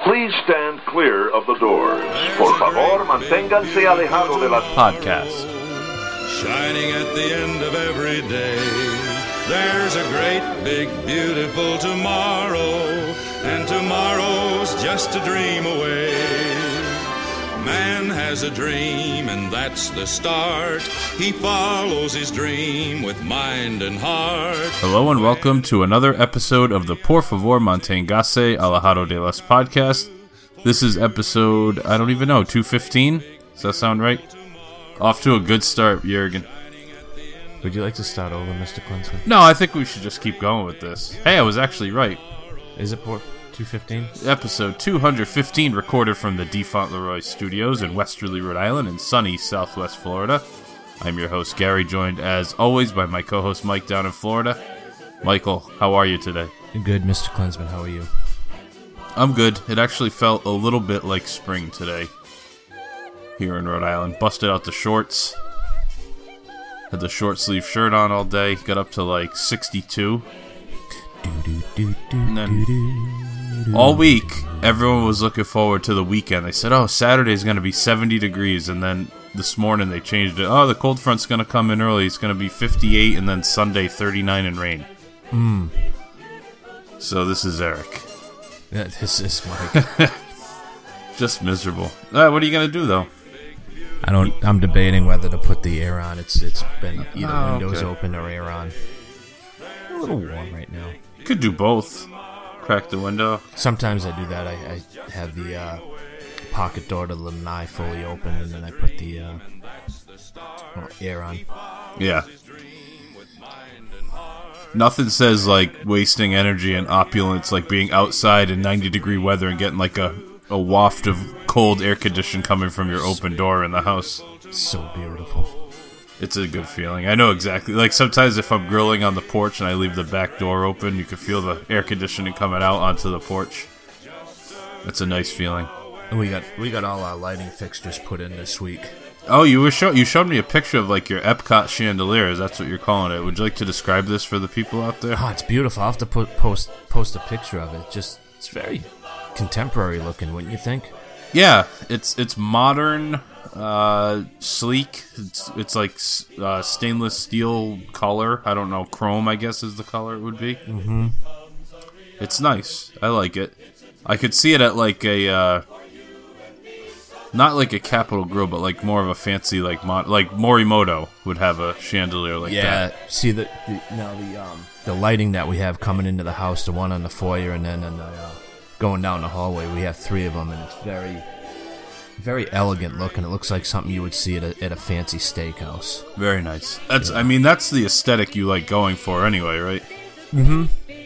Please stand clear of the doors. Por favor, manténganse alejado de las podcast. Shining at the end of every day. There's a great, big, beautiful tomorrow, and tomorrow's just a dream away. Man has a dream, and that's the start. He follows his dream with mind and heart. Hello and welcome to another episode of the Por favor, manténgase alejado de las podcast. This is episode, I don't even know, 215? Does that sound right? Off to a good start, Jurgen. Would you like to start over, Mr. Klinsman? No, I think we should just keep going with this. Hey, I was actually right. Is it Port 215? Episode 215, recorded from the DeFont Leroy Studios in Westerly, Rhode Island, and sunny Southwest Florida. I'm your host, Gary, joined as always by my co-host, Mike, down in Florida. Michael, how are you today? Good, Mr. Klinsman. How are you? I'm good. It actually felt a little bit like spring today here in Rhode Island. Busted out the shorts. Had the short sleeve shirt on all day. Got up to like 62. And then all week, everyone was looking forward to the weekend. They said, oh, Saturday's going to be 70 degrees. And then this morning they changed it. Oh, the cold front's going to come in early. It's going to be 58. And then Sunday, 39 and rain. So this is Eric. Yeah, this is Mike. Just miserable. What are you going to do, though? I'm debating whether to put the air on. It's been either windows open or air on. A little warm right now. You could do both. Crack the window. Sometimes I do that. I have the pocket door to the lanai fully open, and then I put the air on. Yeah. Nothing says like wasting energy and opulence like being outside in 90-degree weather and getting like a waft of cold air condition coming from your open door in the house. So beautiful. It's a good feeling. I know exactly. Like sometimes if I'm grilling on the porch and I leave the back door open, you can feel the air conditioning coming out onto the porch. It's a nice feeling. We got all our lighting fixtures put in this week. Oh, you showed me a picture of like your Epcot chandeliers. That's what you're calling it. Would you like to describe this for the people out there? Oh, it's beautiful. I'll have to post a picture of it. It's very contemporary looking, wouldn't you think? Yeah, it's modern, sleek. It's like stainless steel color. I don't know, chrome, I guess is the color it would be. Mm-hmm. It's nice. I like it. I could see it at like a not like a Capitol Grill, but like more of a fancy like Morimoto would have a chandelier like that. Yeah, see the lighting that we have coming into the house, the one on the foyer, and then going down the hallway, we have three of them, and it's very, very elegant looking. It looks like something you would see at a fancy steakhouse. Very nice. I mean, that's the aesthetic you like going for anyway, right? Mm-hmm.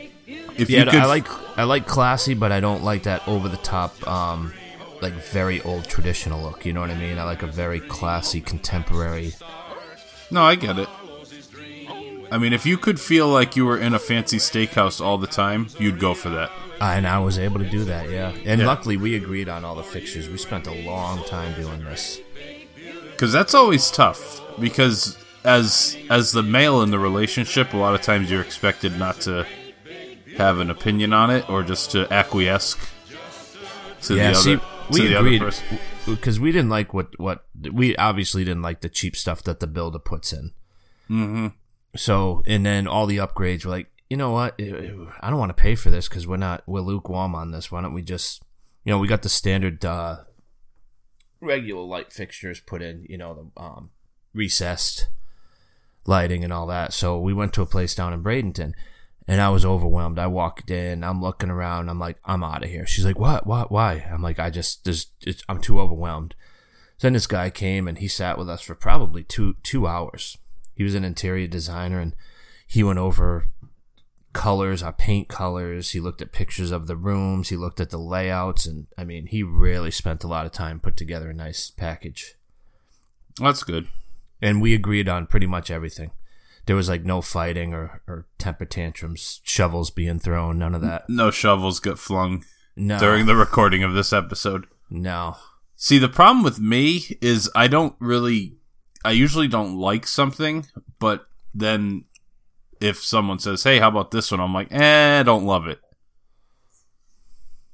I I like classy, but I don't like that over the top, like very old traditional look. You know what I mean? I like a very classy, contemporary. No, I get it. I mean, if you could feel like you were in a fancy steakhouse all the time, you'd go for that. And I was able to do that, yeah. And luckily, we agreed on all the fixtures. We spent a long time doing this. Because that's always tough. Because as the male in the relationship, a lot of times you're expected not to have an opinion on it or just to acquiesce to the other. We agreed because we didn't like what we obviously didn't like the cheap stuff that the builder puts in. Mm-hmm. So, and then all the upgrades were like, you know what? I don't want to pay for this because we're lukewarm on this. Why don't we just, we got the standard regular light fixtures put in, the recessed lighting and all that. So we went to a place down in Bradenton. And I was overwhelmed. I walked in. I'm looking around. I'm like, I'm out of here. She's like, what? Why? I'm like, I'm too overwhelmed. So then this guy came and he sat with us for probably two hours. He was an interior designer and he went over colors, our paint colors. He looked at pictures of the rooms. He looked at the layouts. And I mean, he really spent a lot of time put together a nice package. That's good. And we agreed on pretty much everything. There was like no fighting or temper tantrums, shovels being thrown, none of that. No shovels get flung during the recording of this episode. No. See, the problem with me is I usually don't like something, but then if someone says, hey, how about this one? I'm like, I don't love it.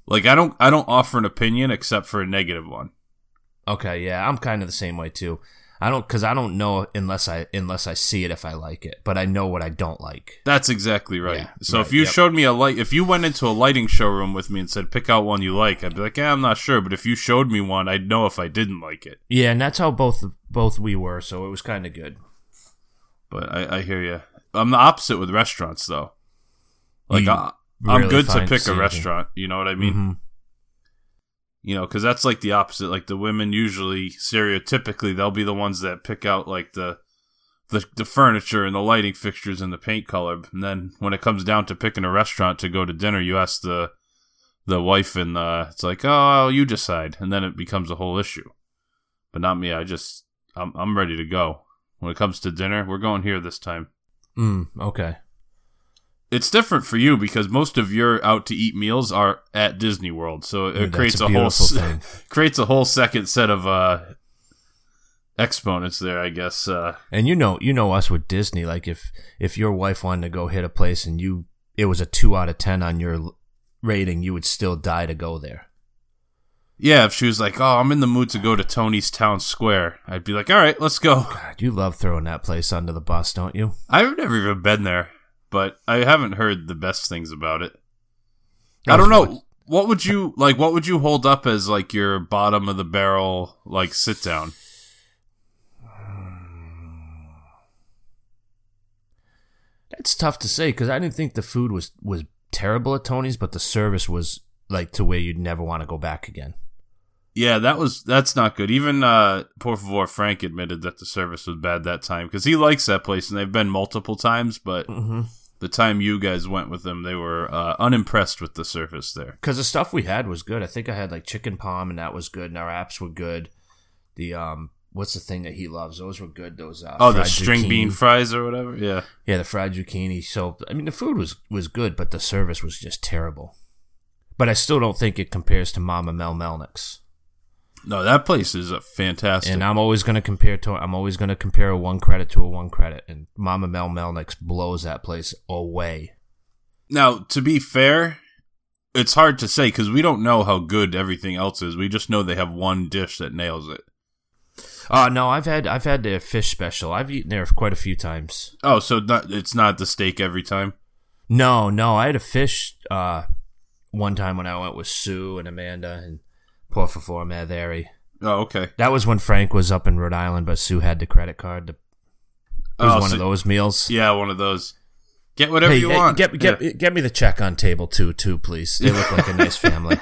Like, I don't offer an opinion except for a negative one. Okay, yeah, I'm kind of the same way too. I don't know unless I see it if I like it, but I know what I don't like. That's exactly right. Yeah, so right, if you showed me if you went into a lighting showroom with me and said, pick out one you like, I'd be like, I'm not sure. But if you showed me one, I'd know if I didn't like it. Yeah, and that's how both we were, so it was kind of good. But I hear you. I'm the opposite with restaurants, though. Like, I'm really good to find pick a saving. restaurant. You know what I mean? Mm-hmm. You know, because that's like the opposite. Like, the women usually, stereotypically, they'll be the ones that pick out, like, the furniture and the lighting fixtures and the paint color. And then when it comes down to picking a restaurant to go to dinner, you ask the wife, and it's like, oh, you decide. And then it becomes a whole issue. But not me. I'm ready to go. When it comes to dinner, we're going here this time. Okay. It's different for you because most of your out to eat meals are at Disney World, so it creates a whole creates a whole second set of exponents there, I guess. And you know us with Disney. Like if your wife wanted to go hit a place and it was a 2 out of 10 on your rating, you would still die to go there. Yeah, if she was like, "Oh, I'm in the mood to go to Tony's Town Square," I'd be like, "All right, let's go." God, you love throwing that place under the bus, don't you? I've never even been there. But I haven't heard the best things about it. I don't know. What would you hold up as like your bottom of the barrel like sit down? That's tough to say because I didn't think the food was terrible at Tony's, but the service was like to where you'd never want to go back again. Yeah, that's not good. Even Por Favor Frank admitted that the service was bad that time because he likes that place and they've been multiple times, but the time you guys went with them, they were unimpressed with the service there. Because the stuff we had was good. I think I had like chicken palm and that was good, and our apps were good. The what's the thing that he loves? Those were good. Those the string bean fries or whatever. Yeah, the fried zucchini. So I mean, the food was good, but the service was just terrible. But I still don't think it compares to Mama Mel Melnick's. No, that place is fantastic. And I'm always going to compare a 1 credit to a 1 credit, and Mama Mel Melnick's blows that place away. Now, to be fair, it's hard to say because we don't know how good everything else is. We just know they have one dish that nails it. No, I've had their fish special. I've eaten there quite a few times. Oh, so it's not the steak every time? No, I had a fish one time when I went with Sue and Amanda and Por Favor Maderi. Oh, okay. That was when Frank was up in Rhode Island, but Sue had the credit card. It was one of those meals. Yeah, one of those. Get whatever you want. Get me the check on table two, please. They look like a nice family.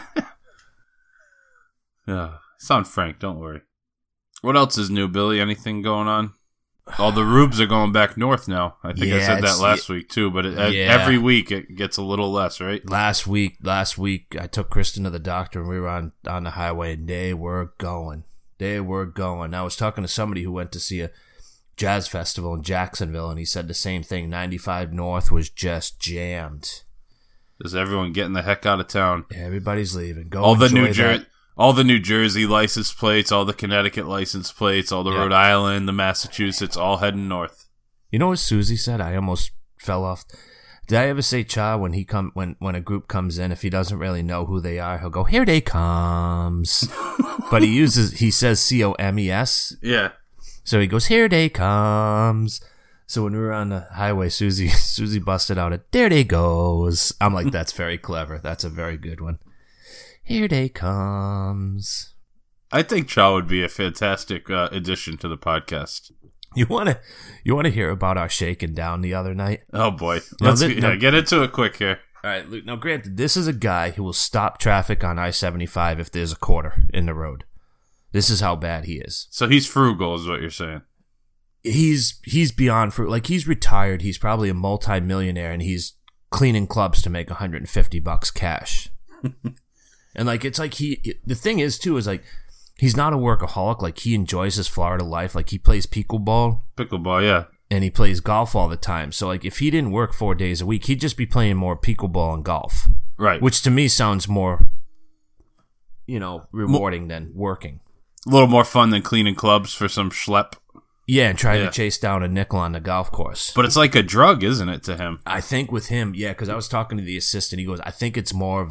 Yeah, it's on Frank. Don't worry. What else is new, Billy? Anything going on? All the rubes are going back north now. I think I said that last week too, but every week it gets a little less, right? Last week I took Kristen to the doctor and we were on the highway and they were going. I was talking to somebody who went to see a jazz festival in Jacksonville and he said the same thing. 95 North was just jammed. Is everyone getting the heck out of town? Everybody's leaving. All the New Jersey license plates, all the Connecticut license plates, all the Rhode Island, the Massachusetts, all heading north. You know what Susie said? I almost fell off. Did I ever say Cha when when a group comes in, if he doesn't really know who they are, he'll go, "Here they comes." But he says COMES. Yeah. So he goes, "Here they comes." So when we were on the highway, Susie busted out a "There they goes." I'm like, that's very clever. That's a very good one. Here they comes. I think Chow would be a fantastic addition to the podcast. You want to hear about our shaking down the other night? Oh boy, let's get into it quick here. All right, Luke. Now, granted, this is a guy who will stop traffic on I-75 if there's a quarter in the road. This is how bad he is. So he's frugal, is what you're saying. He's beyond frugal. Like, he's retired. He's probably a multi-millionaire, and he's cleaning clubs to make $150 cash. And like, it's like the thing is too, is like, he's not a workaholic. Like, he enjoys his Florida life. Like, he plays pickleball. Yeah. And he plays golf all the time. So like, if he didn't work 4 days a week, he'd just be playing more pickleball and golf. Right. Which to me sounds more, rewarding than working. A little more fun than cleaning clubs for some schlep. Yeah, and trying to chase down a nickel on the golf course. But it's like a drug, isn't it, to him? I think with him, yeah, because I was talking to the assistant. He goes, I think it's more of a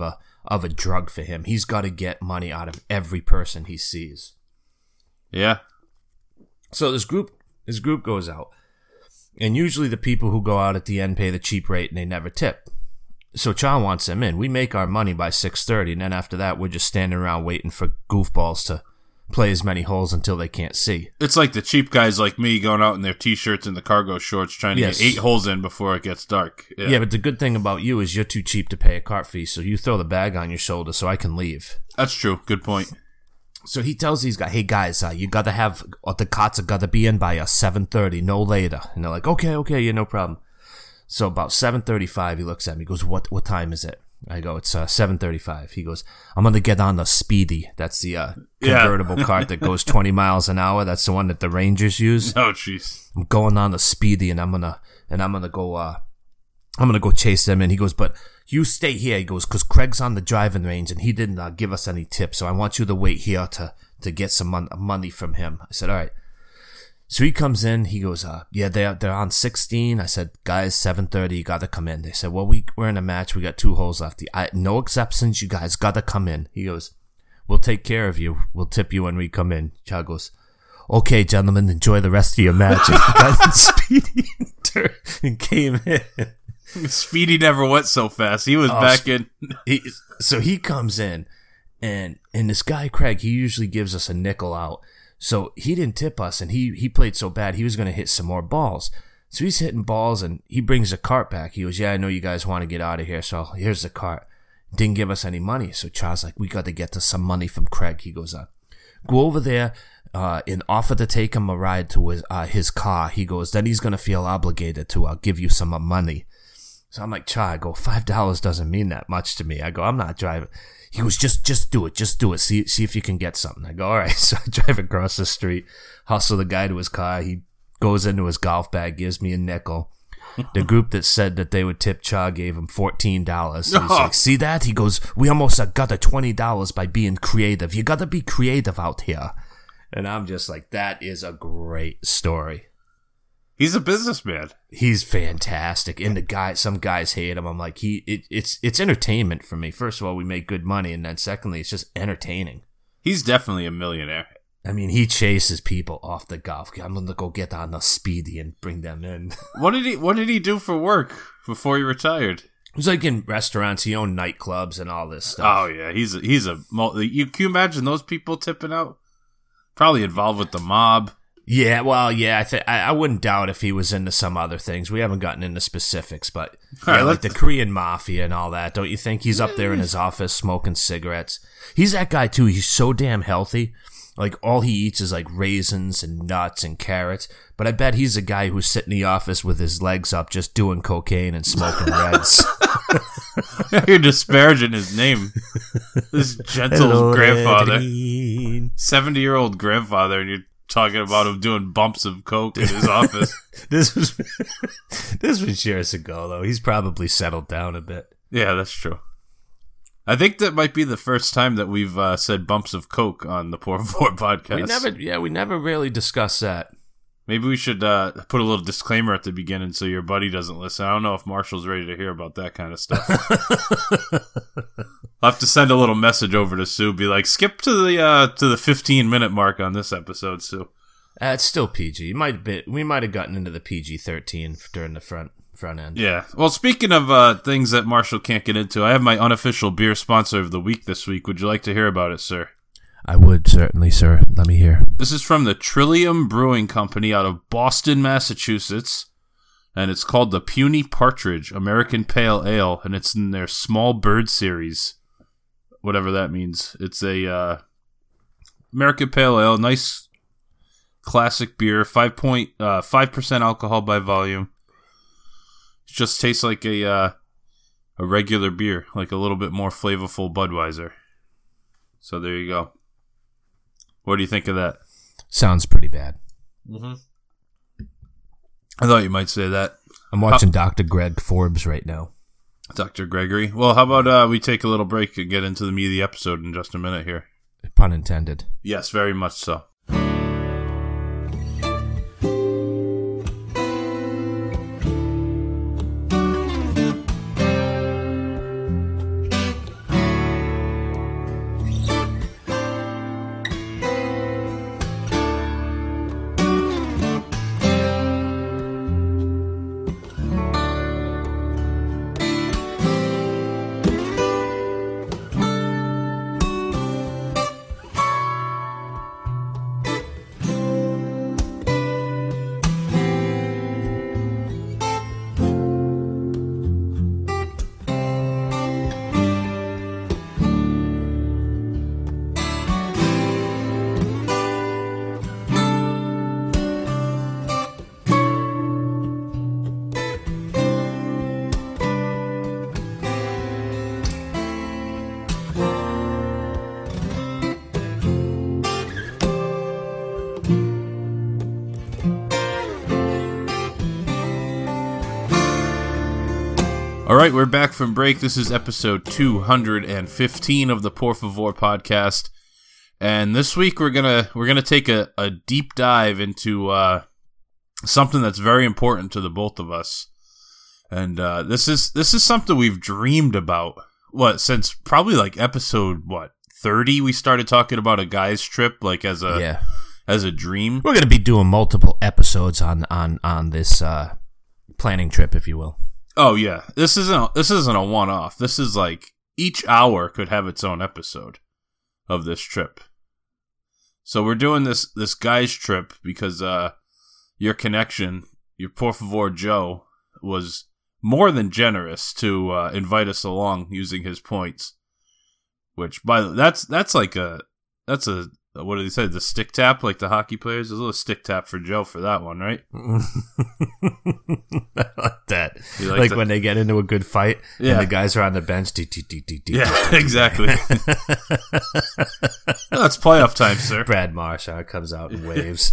of a drug for him. He's got to get money out of every person he sees. Yeah. So this group goes out, and usually the people who go out at the end pay the cheap rate and they never tip. So Cha wants them in. We make our money by 6:30, and then after that, we're just standing around waiting for goofballs to play as many holes until they can't see. It's like the cheap guys like me going out in their t-shirts and the cargo shorts trying to get 8 holes in before it gets dark. Yeah, but the good thing about you is you're too cheap to pay a cart fee, so you throw the bag on your shoulder so I can leave. That's true. Good point. So he tells these guys, hey guys, you gotta have, the carts are gotta be in by 7:30, no later. And they're like, okay, yeah, no problem. So about 7:35, he looks at me, he goes, what time is it? I go, it's 7:35. He goes, I'm gonna get on the Speedy. That's the convertible cart that goes 20 miles an hour. That's the one that the Rangers use. Oh, jeez. I'm going on the Speedy, and I'm gonna go chase them. And he goes, but you stay here. He goes, because Craig's on the driving range, and he didn't give us any tips, so I want you to wait here to get some money from him. I said, all right. So he comes in, he goes, yeah, they're on 16. I said, guys, 7:30, you gotta come in. They said, well, we're in a match, we got 2 holes left. No exceptions, you guys gotta come in. He goes, we'll take care of you. We'll tip you when we come in. Cha goes, okay, gentlemen, enjoy the rest of your match. And he got in Speedy and came in. Speedy never went so fast. He was back in. So he comes in, and this guy, Craig, he usually gives us a nickel out. So he didn't tip us, and he played so bad, he was going to hit some more balls. So he's hitting balls, and he brings a cart back. He goes, yeah, I know you guys want to get out of here, so here's the cart. Didn't give us any money. So Cha's like, we got to get to some money from Craig. He goes, go over there and offer to take him a ride to his car. He goes, then he's going to feel obligated to give you some money. So I'm like, Cha, I go, $5 doesn't mean that much to me. I go, I'm not driving. He goes, just do it. See if you can get something. I go, all right. So I drive across the street, hustle the guy to his car. He goes into his golf bag, gives me a nickel. The group that said that they would tip Cha gave him $14. So he's like, see that? He goes, we almost got a $20 by being creative. You got to be creative out here. And I'm just like, that is a great story. He's a businessman. He's fantastic. And some guys hate him. I'm like, it's entertainment for me. First of all, we make good money, and then secondly, it's just entertaining. He's definitely a millionaire. I mean, he chases people off the golf. I'm gonna go get on the Speedy and bring them in. What did he do for work before he retired? It was like in restaurants. He owned nightclubs and all this stuff. Oh yeah, he's a. Can you imagine those people tipping out? Probably involved with the mob. Yeah, well, yeah, I wouldn't doubt if he was into some other things. We haven't gotten into specifics, but yeah, like the Korean mafia and all that. Don't you think he's up there in his office smoking cigarettes? He's that guy too. He's so damn healthy. Like all he eats is like raisins and nuts and carrots. But I bet he's a guy who's sitting in the office with his legs up, just doing cocaine and smoking reds. You're disparaging his name. This gentle grandfather, 70-year-old grandfather, and you're talking about him doing bumps of coke in his office. This was years ago, though. He's probably settled down a bit. Yeah, that's true. I think that might be the first time that we've said bumps of coke on the Poor Four podcast. We never really discussed that. Maybe we should put a little disclaimer at the beginning so your buddy doesn't listen. I don't know if Marshall's ready to hear about that kind of stuff. I'll have to send a little message over to Sue. Be like, skip to the 15-minute mark on this episode, Sue. It's still PG. We might have gotten into the PG-13 during the front end. Yeah. Well, speaking of things that Marshall can't get into, I have my unofficial beer sponsor of the week this week. Would you like to hear about it, sir? I would, certainly, sir. Let me hear. This is from the Trillium Brewing Company out of Boston, Massachusetts, and it's called the Puny Partridge American Pale Ale, and it's in their Small Bird series, whatever that means. It's a American Pale Ale, nice classic beer, 5% alcohol by volume. It just tastes like a regular beer, like a little bit more flavorful Budweiser. So there you go. What do you think of that? Sounds pretty bad. Mm-hmm. I thought you might say that. I'm watching Dr. Greg Forbes right now. Dr. Gregory. Well, how about we take a little break and get into the meat of the episode in just a minute here? Pun intended. Yes, very much so. right, we're back from break. This is episode 215 of the Por Favor podcast, and this week we're gonna take a deep dive into something that's very important to the both of us, and this is something we've dreamed about since probably like episode 30. We started talking about a guy's trip like as a dream. We're gonna be doing multiple episodes on this planning trip, if you will. Oh yeah, this isn't a one-off. This is like each hour could have its own episode of this trip. So we're doing this guy's trip because your connection, your Por Favor Joe, was more than generous to invite us along using his points. Which that's a what did he say? The stick tap, like the hockey players? There's a little stick tap for Joe for that one, right? I like that. Like when they get into a good fight and the guys are on the bench. Yeah, exactly. Oh, it's playoff time, sir. Brad Marchand comes out and waves.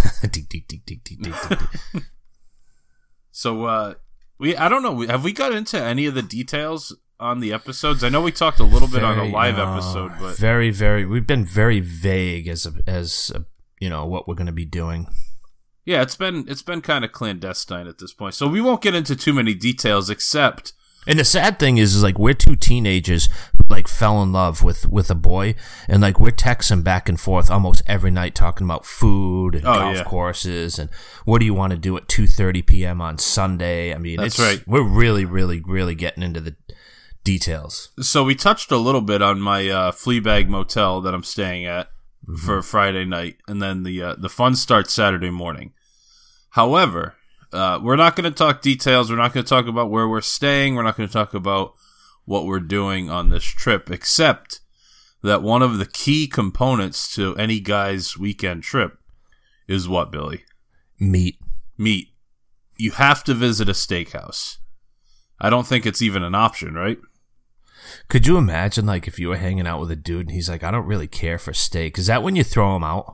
So, I don't know. Have we got into any of the details on the episodes? I know we talked a little bit on a live episode, but we've been very vague as what we're going to be doing. Yeah, it's been kind of clandestine at this point, so we won't get into too many details. Except, and the sad thing is like we're two teenagers who like fell in love with a boy, and like we're texting back and forth almost every night talking about food and golf courses and what do you want to do at 2:30 p.m. on Sunday. I mean, that's right. We're really, really, really getting into the details. So we touched a little bit on my Fleabag motel that I'm staying at for Friday night, and then the fun starts Saturday morning. However, we're not going to talk details. We're not going to talk about where we're staying. We're not going to talk about what we're doing on this trip, except that one of the key components to any guy's weekend trip is what, Billy? Meat. You have to visit a steakhouse. I don't think it's even an option, right? Could you imagine, like, if you were hanging out with a dude and he's like, I don't really care for steak. Is that when you throw him out?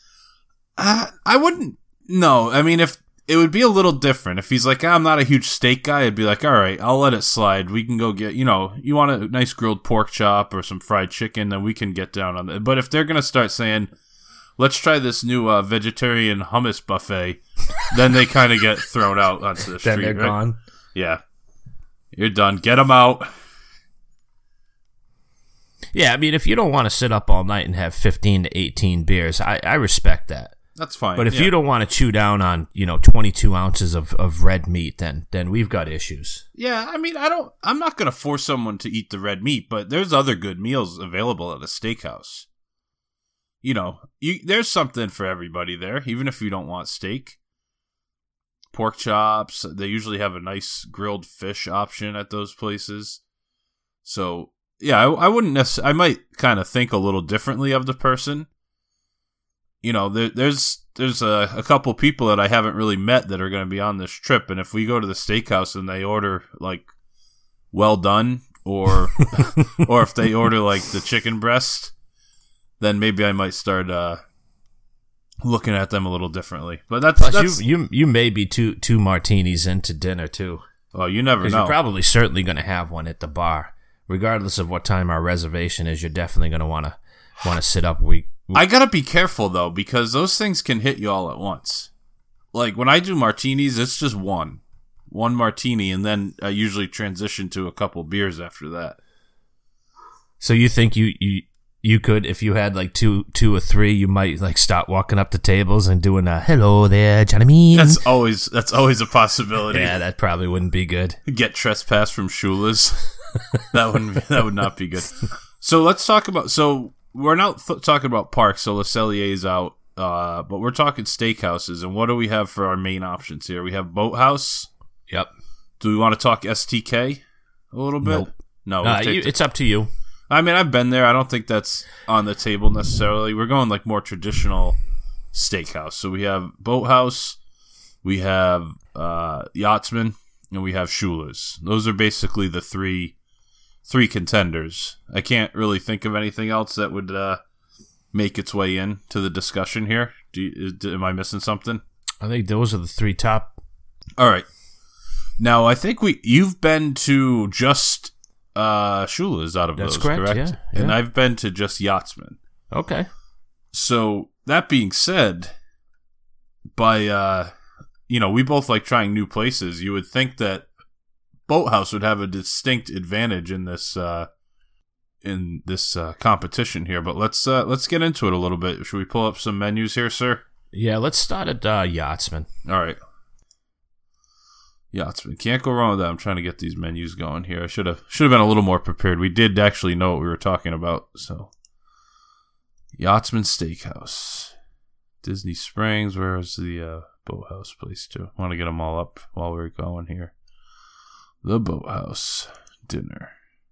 I wouldn't. No, I mean, if it would be a little different. If he's like, I'm not a huge steak guy, I'd be like, all right, I'll let it slide. We can go get, you want a nice grilled pork chop or some fried chicken, then we can get down on that. But if they're going to start saying, let's try this new vegetarian hummus buffet, then they kind of get thrown out onto the street. Then they're gone? Yeah. You're done. Get them out. Yeah, I mean, if you don't want to sit up all night and have 15 to 18 beers, I respect that. That's fine. But if you don't want to chew down on, 22 ounces of red meat, then we've got issues. Yeah, I mean, I'm not going to force someone to eat the red meat, but there's other good meals available at a steakhouse. There's something for everybody there, even if you don't want steak. Pork chops, they usually have a nice grilled fish option at those places. So, yeah, I wouldn't necessarily, I might kind of think a little differently of the person. There's a couple people that I haven't really met that are going to be on this trip, and if we go to the steakhouse and they order like well done or or if they order like the chicken breast, then maybe I might start looking at them a little differently. But that's you may be two martinis into dinner too. Well, you never know. You're probably certainly going to have one at the bar, regardless of what time our reservation is. You're definitely going to want to sit up. I gotta be careful though, because those things can hit you all at once. Like when I do martinis, it's just one martini, and then I usually transition to a couple beers after that. So you think you could, if you had like two or three, you might like stop walking up to tables and doing a hello there, Johnny. That's always a possibility. Yeah, that probably wouldn't be good. Get trespassed from Shula's. that would not be good. So let's talk about. So we're not talking about parks. So Le Cellier's out, but we're talking steakhouses. And what do we have for our main options here? We have Boathouse. Yep. Do we want to talk STK a little bit? Nope. No, it's up to you. I mean, I've been there. I don't think that's on the table necessarily. We're going like more traditional steakhouse. So we have Boathouse, we have Yachtsman, and we have Shula's. Those are basically the three contenders. I can't really think of anything else that would make its way into the discussion here. Am I missing something? I think those are the three top. All right. Now, I think you've been to just Shula's out of That's those, correct, correct? yeah. And I've been to just Yachtsman. Okay. So, that being said, by, we both like trying new places. You would think that Boathouse would have a distinct advantage in this competition here. But let's get into it a little bit. Should we pull up some menus here, sir? Yeah, let's start at Yachtsman. All right. Yachtsman. Can't go wrong with that. I'm trying to get these menus going here. I should have been a little more prepared. We did actually know what we were talking about. So, Yachtsman Steakhouse. Disney Springs. Where's the Boathouse place too? I want to get them all up while we're going here. The Boathouse dinner.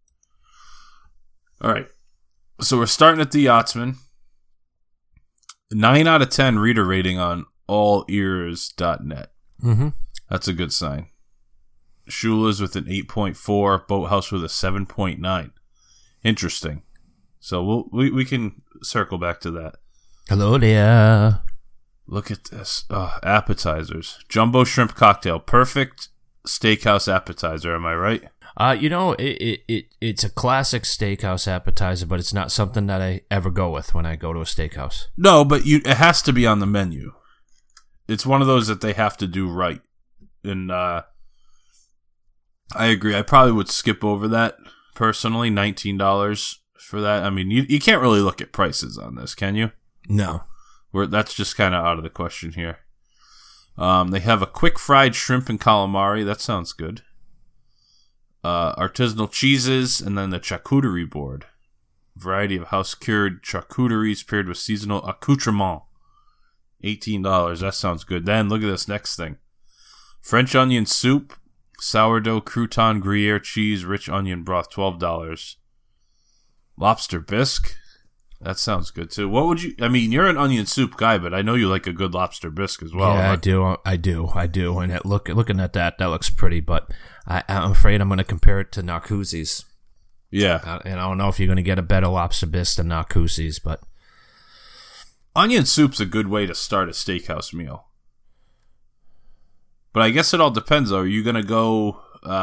All right. So we're starting at the Yachtsman. 9 out of 10 reader rating on allears.net. Mm-hmm. That's a good sign. Shula's with an 8.4. Boathouse with a 7.9. Interesting. So we can circle back to that. Hello there. Look at this. Appetizers. Jumbo shrimp cocktail. Perfect steakhouse appetizer. Am I right? It's a classic steakhouse appetizer, but it's not something that I ever go with when I go to a steakhouse. No, but it has to be on the menu. It's one of those that they have to do right. And I agree. I probably would skip over that personally. $19 for that. I mean, you can't really look at prices on this, can you? No. That's just kind of out of the question here. They have a quick fried shrimp and calamari. That sounds good. Artisanal cheeses, and then the charcuterie board. Variety of house-cured charcuteries paired with seasonal accoutrement. $18. That sounds good. Then look at this next thing. French onion soup, sourdough crouton, Gruyere cheese, rich onion broth. $12. Lobster bisque. That sounds good too. What would you? I mean, you're an onion soup guy, but I know you like a good lobster bisque as well. Yeah, right? I do. And looking at that looks pretty. But I'm afraid I'm going to compare it to Narcoossee's. Yeah, and I don't know if you're going to get a better lobster bisque than Narcoossee's, but onion soup's a good way to start a steakhouse meal. But I guess it all depends. Though, are you going to go,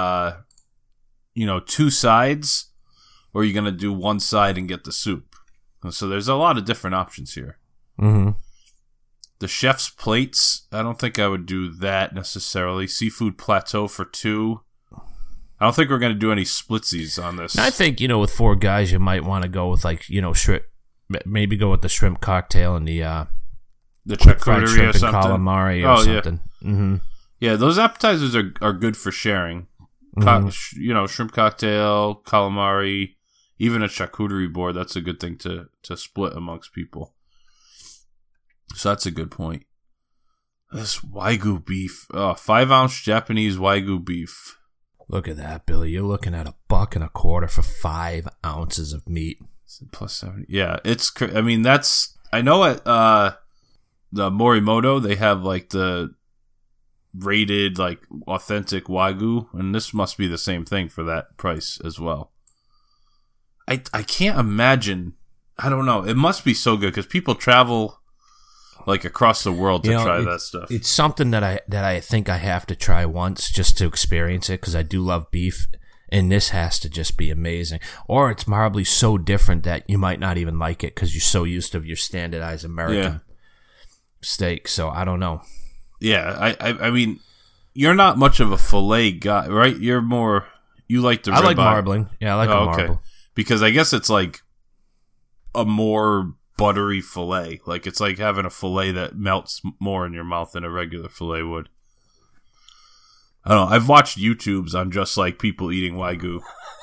two sides, or are you going to do one side and get the soup? So there's a lot of different options here. Mm-hmm. The chef's plates, I don't think I would do that necessarily. Seafood plateau for 2. I don't think we're going to do any splitsies on this. I think, with 4 guys, you might want to go with shrimp. Maybe go with the shrimp cocktail and the charcuterie shrimp or something. And calamari or something. Yeah. Mm-hmm. Yeah, those appetizers are good for sharing. Mm-hmm. Shrimp cocktail, calamari, even a charcuterie board. That's a good thing to split amongst people. So that's a good point. This Wagyu beef. 5-ounce Japanese Wagyu beef. Look at that, Billy. You're looking at $1.25 for 5 ounces of meat. Plus 70. Yeah, that's... I know at the Morimoto, they have like the rated like authentic Wagyu, and this must be the same thing for that price as well. I can't imagine. I don't know. It must be so good because people travel like across the world to try that stuff. It's something that I think I have to try once just to experience it because I do love beef, and this has to just be amazing. Or it's probably so different that you might not even like it because you're so used to your standardized American steak. So I don't know. Yeah, I mean, you're not much of a filet guy, right? You're more you like the. I like marbling. Yeah, I like a marble because I guess it's like a more buttery filet. Like it's like having a filet that melts more in your mouth than a regular filet would. I don't know. I've watched YouTubes on just like people eating Wagyu.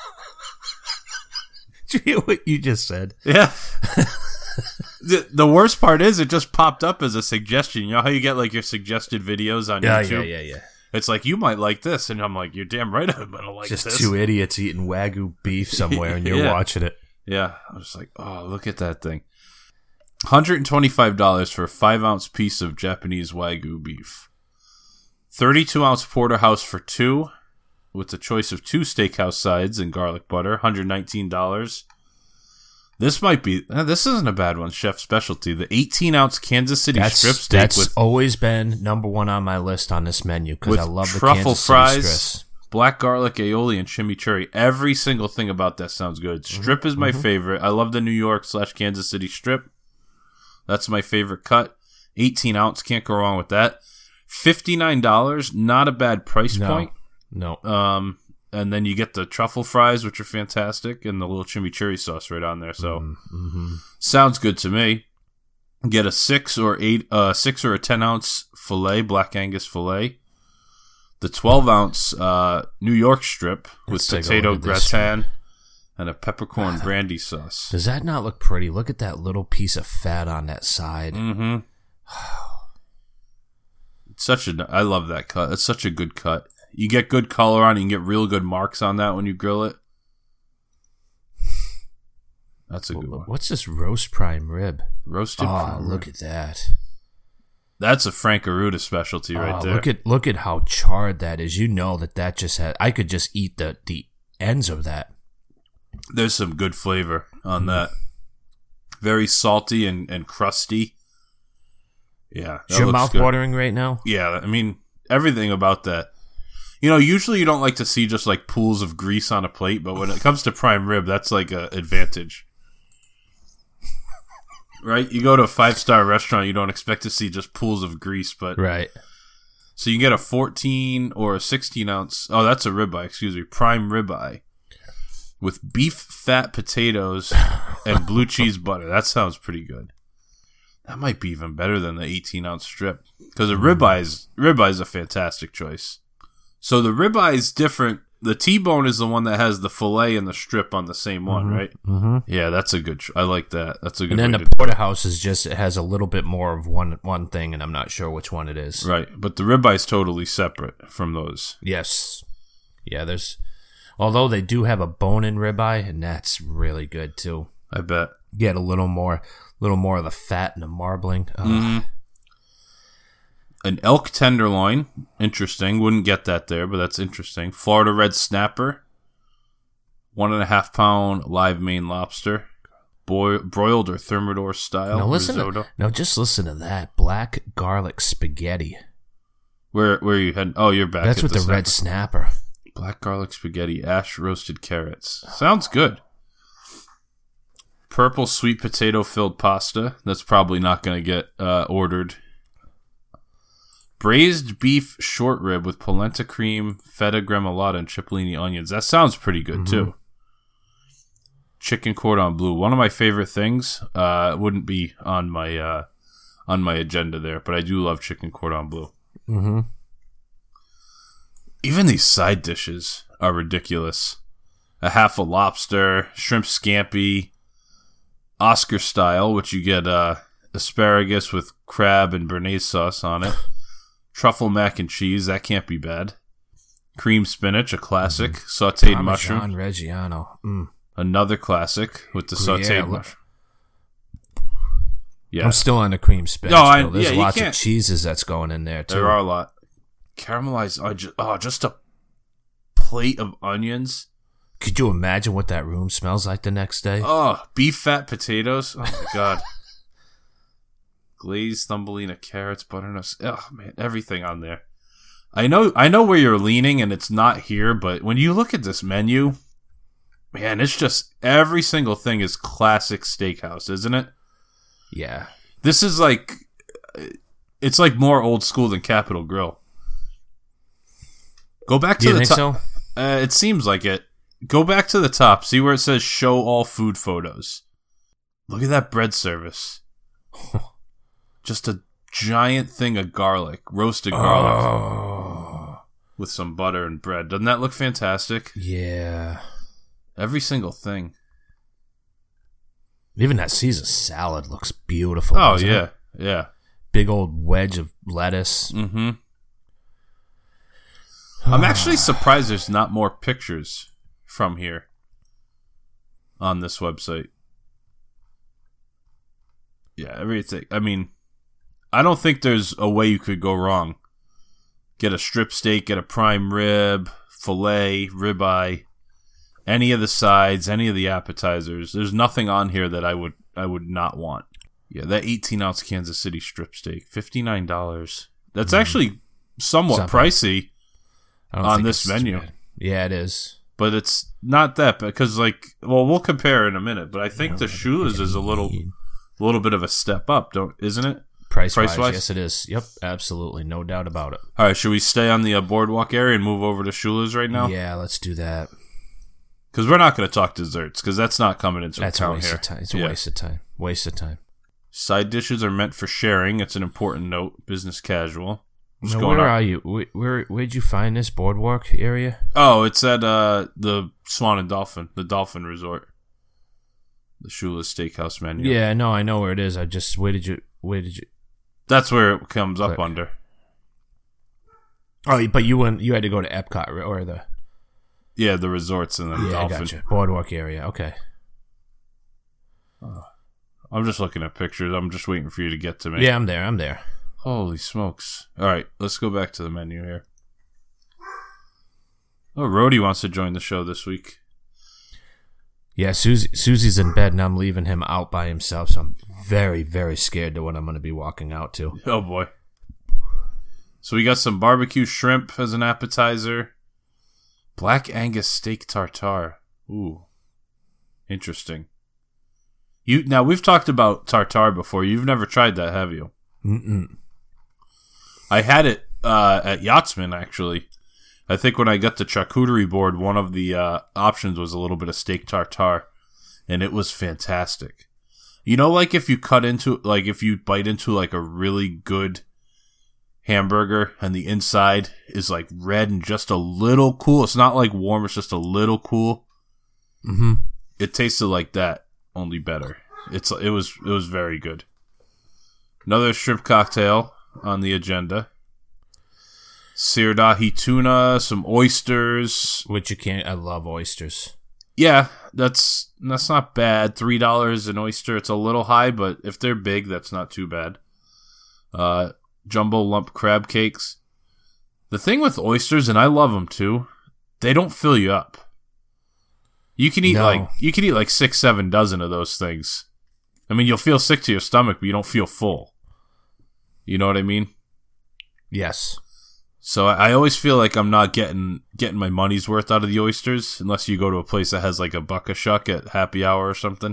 Did you hear what you just said? Yeah. The worst part is it just popped up as a suggestion. You know how you get like your suggested videos on YouTube? Yeah. It's like, you might like this. And I'm like, you're damn right I'm going to like this. Just 2 idiots eating Wagyu beef somewhere and you're watching it. Yeah. I was like, oh, look at that thing. $125 for a 5-ounce piece of Japanese Wagyu beef. 32-ounce porterhouse for 2 with the choice of 2 steakhouse sides and garlic butter. $119. This might be. This isn't a bad one. Chef specialty: the 18-ounce Kansas City strip steak that's with always been number one on my list on this menu because I love the truffle Kansas fries, City strips. black garlic aioli, and chimichurri. Every single thing about that sounds good. Strip is my favorite. I love the New York / Kansas City strip. That's my favorite cut. 18-ounce, can't go wrong with that. $59, not a bad price point. No. And then you get the truffle fries, which are fantastic, and the little chimichurri sauce right on there. So, sounds good to me. Get a 6 or a 10-ounce filet, Black Angus filet. The 12-ounce New York strip with potato gratin and a peppercorn brandy sauce. Does that not look pretty? Look at that little piece of fat on that side. Mm-hmm. I love that cut. It's such a good cut. You get good color on it. You can get real good marks on that when you grill it. That's a good one. What's this roast prime rib? Roasted prime rib. Look at that. That's a Frank Aruda specialty right there. Look at how charred that is. You know that just had. I could just eat the ends of that. There's some good flavor on that. Very salty and crusty. Yeah. Is your mouth watering right now? Yeah, I mean, everything about that. You know, usually you don't like to see just like pools of grease on a plate, but when it comes to prime rib, that's like an advantage. Right? You go to a 5-star restaurant, you don't expect to see just pools of grease, but... Right. So you can get a 14 or a 16-ounce... Oh, that's a ribeye, excuse me. Prime ribeye. With beef fat potatoes and blue cheese butter. That sounds pretty good. That might be even better than the 18-ounce strip. Because a ribeye is a fantastic choice. So the ribeye is different. The T-bone is the one that has the fillet and the strip on the same one, right? Mm-hmm. Yeah, that's a good... I like that. That's a good. And then the porterhouse it has a little bit more of one thing, and I'm not sure which one it is. Right, but the ribeye is totally separate from those. Yes. Yeah, although they do have a bone-in ribeye, and that's really good too. I bet. Get a little more of the fat and the marbling. Mm-hmm. An elk tenderloin. Interesting. Wouldn't get that there, but that's interesting. Florida red snapper. 1.5 pound live Maine lobster. Broiled or thermidor style risotto. Now just listen to that. Black garlic spaghetti. Where are you heading? Oh, you're back. That's with the red snapper. Black garlic spaghetti. Ash roasted carrots. Sounds good. Purple sweet potato filled pasta. That's probably not going to get ordered. Braised beef short rib with polenta cream, feta gremolata, and cipollini onions. That sounds pretty good, too. Chicken cordon bleu. One of my favorite things. Wouldn't be on my agenda there, but I do love chicken cordon bleu. Mm-hmm. Even these side dishes are ridiculous. A half a lobster, shrimp scampi, Oscar style, which you get asparagus with crab and béarnaise sauce on it. Truffle mac and cheese, that can't be bad. Cream spinach, a classic. Sauteed Parmesan mushroom. Reggiano. Another classic with the sauteed mushroom. Yeah. I'm still on the cream spinach. There's lots of cheeses that's going in there, too. There are a lot. Caramelized, just a plate of onions. Could you imagine what that room smells like the next day? Oh, beef fat potatoes. Oh, my God. Glazed Thumbelina carrots, butternut. Oh man, everything on there. I know where you're leaning, and it's not here. But when you look at this menu, man, it's just every single thing is classic steakhouse, isn't it? Yeah. This is like, it's like more old school than Capitol Grill. Go back to the top. Do you think so? It seems like it. Go back to the top. See where it says "Show all food photos." Look at that bread service. Just a giant thing of garlic, roasted garlic, with some butter and bread. Doesn't that look fantastic? Yeah. Every single thing. Even that Caesar salad looks beautiful. Oh, yeah. It? Yeah. Big old wedge of lettuce. Mm-hmm. I'm actually surprised there's not more pictures from here on this website. Yeah, everything. I mean, I don't think there's a way you could go wrong. Get a strip steak, get a prime rib, filet, ribeye, any of the sides, any of the appetizers. There's nothing on here that I would not want. Yeah, that 18-ounce Kansas City strip steak, $59. That's actually somewhat pricey on this menu. Yeah, it is. But it's not that bad because, like, well, we'll compare in a minute. But I think the Shula's is a little bit of a step up, isn't it? Price-wise, yes, it is. Yep, absolutely, no doubt about it. All right, should we stay on the boardwalk area and move over to Shula's right now? Yeah, let's do that. Because we're not going to talk desserts because that's not coming into account here. That's a waste of time. It's a waste of time. Waste of time. Side dishes are meant for sharing. It's an important note. Business casual. Now, where are you? Where'd you find this boardwalk area? Oh, it's at the Swan and Dolphin, the Dolphin Resort. The Shula's Steakhouse menu. Yeah, no, I know where it is. Where did you? That's where it comes up under. Oh, but you had to go to Epcot or the. Yeah, the resorts and the Dolphin. I gotcha. Boardwalk area. Okay. I'm just looking at pictures. I'm just waiting for you to get to me. Yeah, I'm there. Holy smokes. All right, let's go back to the menu here. Oh, Rhodey wants to join the show this week. Yeah, Susie's in bed, and I'm leaving him out by himself, so I'm very, very scared to what I'm going to be walking out to. Oh, boy. So we got some barbecue shrimp as an appetizer. Black Angus steak tartare. Ooh. Interesting. Now, we've talked about tartare before. You've never tried that, have you? Mm-mm. I had it at Yachtsman, actually. I think when I got the charcuterie board, one of the options was a little bit of steak tartare, and it was fantastic. You know, like if you bite into like a really good hamburger and the inside is like red and just a little cool. It's not like warm, it's just a little cool. Mm-hmm. It tasted like that, only better. It was very good. Another shrimp cocktail on the agenda. Seared ahi tuna, some oysters. Which you can't. I love oysters. Yeah, that's not bad. $3 an oyster. It's a little high, but if they're big, that's not too bad. Jumbo lump crab cakes. The thing with oysters, and I love them too, they don't fill you up. You can eat like 6-7 dozen of those things. I mean, you'll feel sick to your stomach, but you don't feel full. You know what I mean? Yes. So I always feel like I'm not getting my money's worth out of the oysters unless you go to a place that has like a buck a shuck at happy hour or something.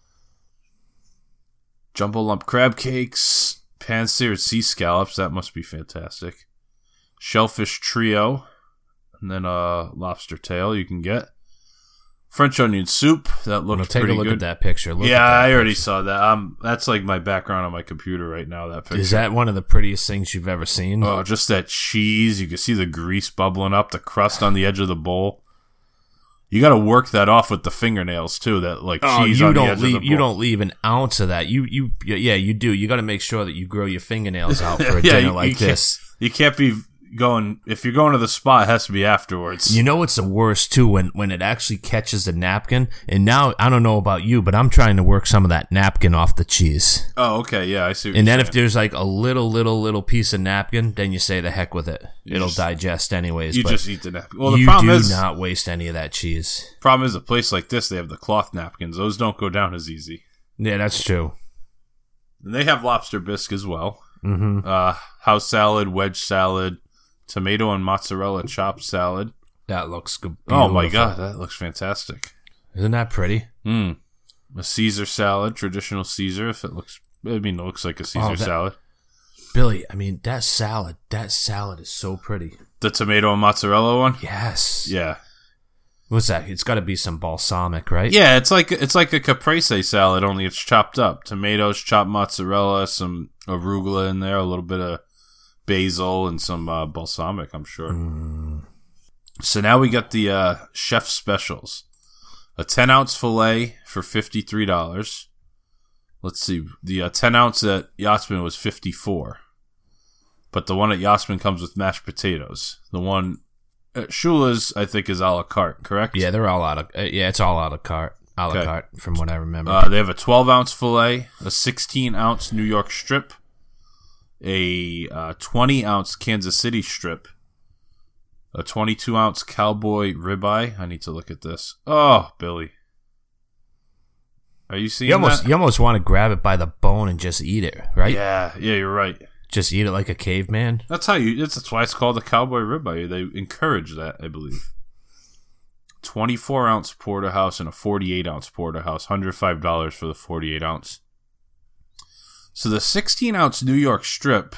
Jumbo lump crab cakes, pan-seared sea scallops, that must be fantastic. Shellfish trio, and then a lobster tail you can get. French onion soup, that looks pretty good. Take a look at that picture. I already saw that. That's like my background on my computer right now, that picture. Is that one of the prettiest things you've ever seen? Oh, just that cheese. You can see the grease bubbling up, the crust on the edge of the bowl. You got to work that off with the fingernails, too, that like cheese on the edge of the bowl. You don't leave an ounce of that. You do. You got to make sure that you grow your fingernails out for a dinner like this. You can't be going, if you're going to the spa, it has to be afterwards. You know what's the worst too, when it actually catches the napkin, and now I don't know about you, but I'm trying to work some of that napkin off the cheese. Oh, okay, yeah, I see what and you're then saying. If there's like a little piece of napkin, then you say the heck with it. It'll digest anyways. You but just eat the napkin. Well, the problem is, not waste any of that cheese. Problem is, a place like this, they have the cloth napkins. Those don't go down as easy. Yeah, that's true. And they have lobster bisque as well. Mm-hmm. House salad, wedge salad, tomato and mozzarella chopped salad. That looks good. Oh my god, that looks fantastic. Isn't that pretty? A Caesar salad, traditional Caesar. It looks like a Caesar salad. Billy, I mean that salad is so pretty. The tomato and mozzarella one? Yes. Yeah. What's that? It's got to be some balsamic, right? Yeah, it's like a caprese salad, only it's chopped up. Tomatoes, chopped mozzarella, some arugula in there, a little bit of basil, and some balsamic, I'm sure. So now we got the chef specials. A 10-ounce filet for $53. Let's see. The 10-ounce at Yachtsman was $54. But the one at Yachtsman comes with mashed potatoes. The one at Shula's, I think, is a la carte, correct? Yeah, they're all it's all a la carte. A la carte, from what I remember. They have a 12-ounce filet, a 16-ounce New York strip, a 20-ounce Kansas City strip, A 22-ounce cowboy ribeye. I need to look at this. Oh, Billy. Are you seeing that? You almost want to grab it by the bone and just eat it, right? Yeah, you're right. Just eat it like a caveman. That's why it's called a cowboy ribeye. They encourage that, I believe. 24-ounce porterhouse and a 48-ounce porterhouse. $105 for the 48-ounce. So the 16-ounce New York strip.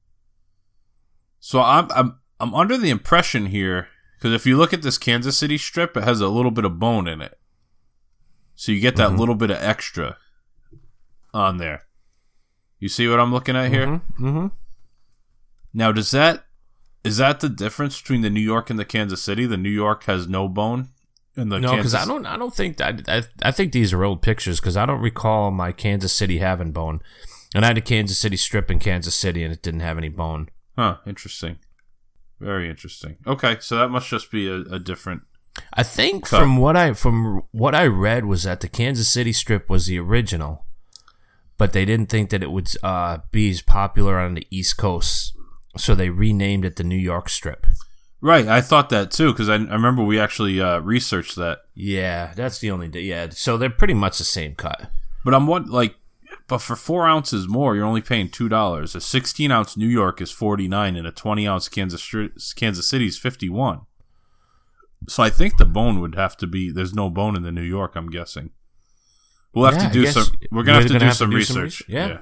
So I'm under the impression here, because if you look at this Kansas City strip, it has a little bit of bone in it. So you get that little bit of extra on there. You see what I'm looking at here? Mm-hmm. Now, is that the difference between the New York and the Kansas City? The New York has no bone, and the no, because I don't think that. I think these are old pictures because I don't recall my Kansas City having bone, and I had a Kansas City strip in Kansas City, and it didn't have any bone. Huh? Interesting. Very interesting. Okay, so that must just be a different. I think from what I read was that the Kansas City strip was the original, but they didn't think that it would be as popular on the East Coast, so they renamed it the New York strip. Right, I thought that too because I remember we actually researched that. Yeah, that's the only. Yeah, so they're pretty much the same cut. But but for 4 ounces more, you're only paying $2. A 16-ounce New York is $49, and a 20-ounce Kansas City is $51. So I think the bone would have to be. There's no bone in the New York. I'm guessing. We'll have to do some. We're gonna have to do some research. Yeah.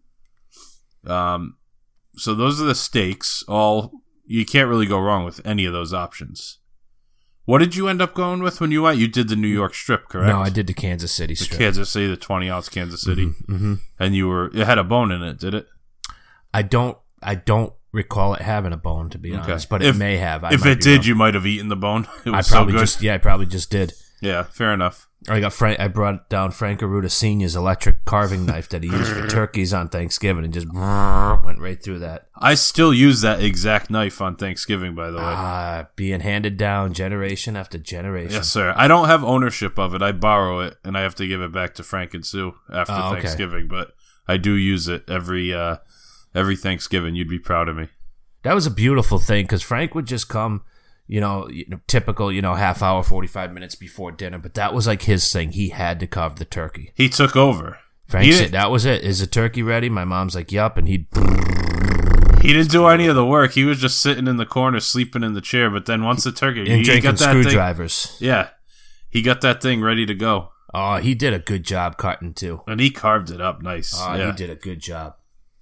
So those are the steaks. You can't really go wrong with any of those options. What did you end up going with when you went? You did the New York strip, correct? No, I did the Kansas City strip. The Kansas City, the 20-ounce Kansas City, and it had a bone in it. Did it? I don't recall it having a bone, to be honest, but it may have. If it did, you might have eaten the bone. It was I probably so good. I probably just did. Yeah, fair enough. I brought down Frank Aruda Sr.'s electric carving knife that he used for turkeys on Thanksgiving and just went right through that. I still use that exact knife on Thanksgiving, by the way. Being handed down generation after generation. Yes, sir. I don't have ownership of it. I borrow it, and I have to give it back to Frank and Sue after Thanksgiving. But I do use it every Thanksgiving. You'd be proud of me. That was a beautiful thing because Frank would just come, typical, half hour, 45 minutes before dinner. But that was like his thing. He had to carve the turkey. He took over. Frank said, that was it. Is the turkey ready? My mom's like, yup. And he didn't do any of the work. He was just sitting in the corner, sleeping in the chair. But then once the turkey... And drinking screwdrivers. Yeah. He got that thing ready to go. Oh, he did a good job cutting, too. And he carved it up nice. Oh, yeah. He did a good job.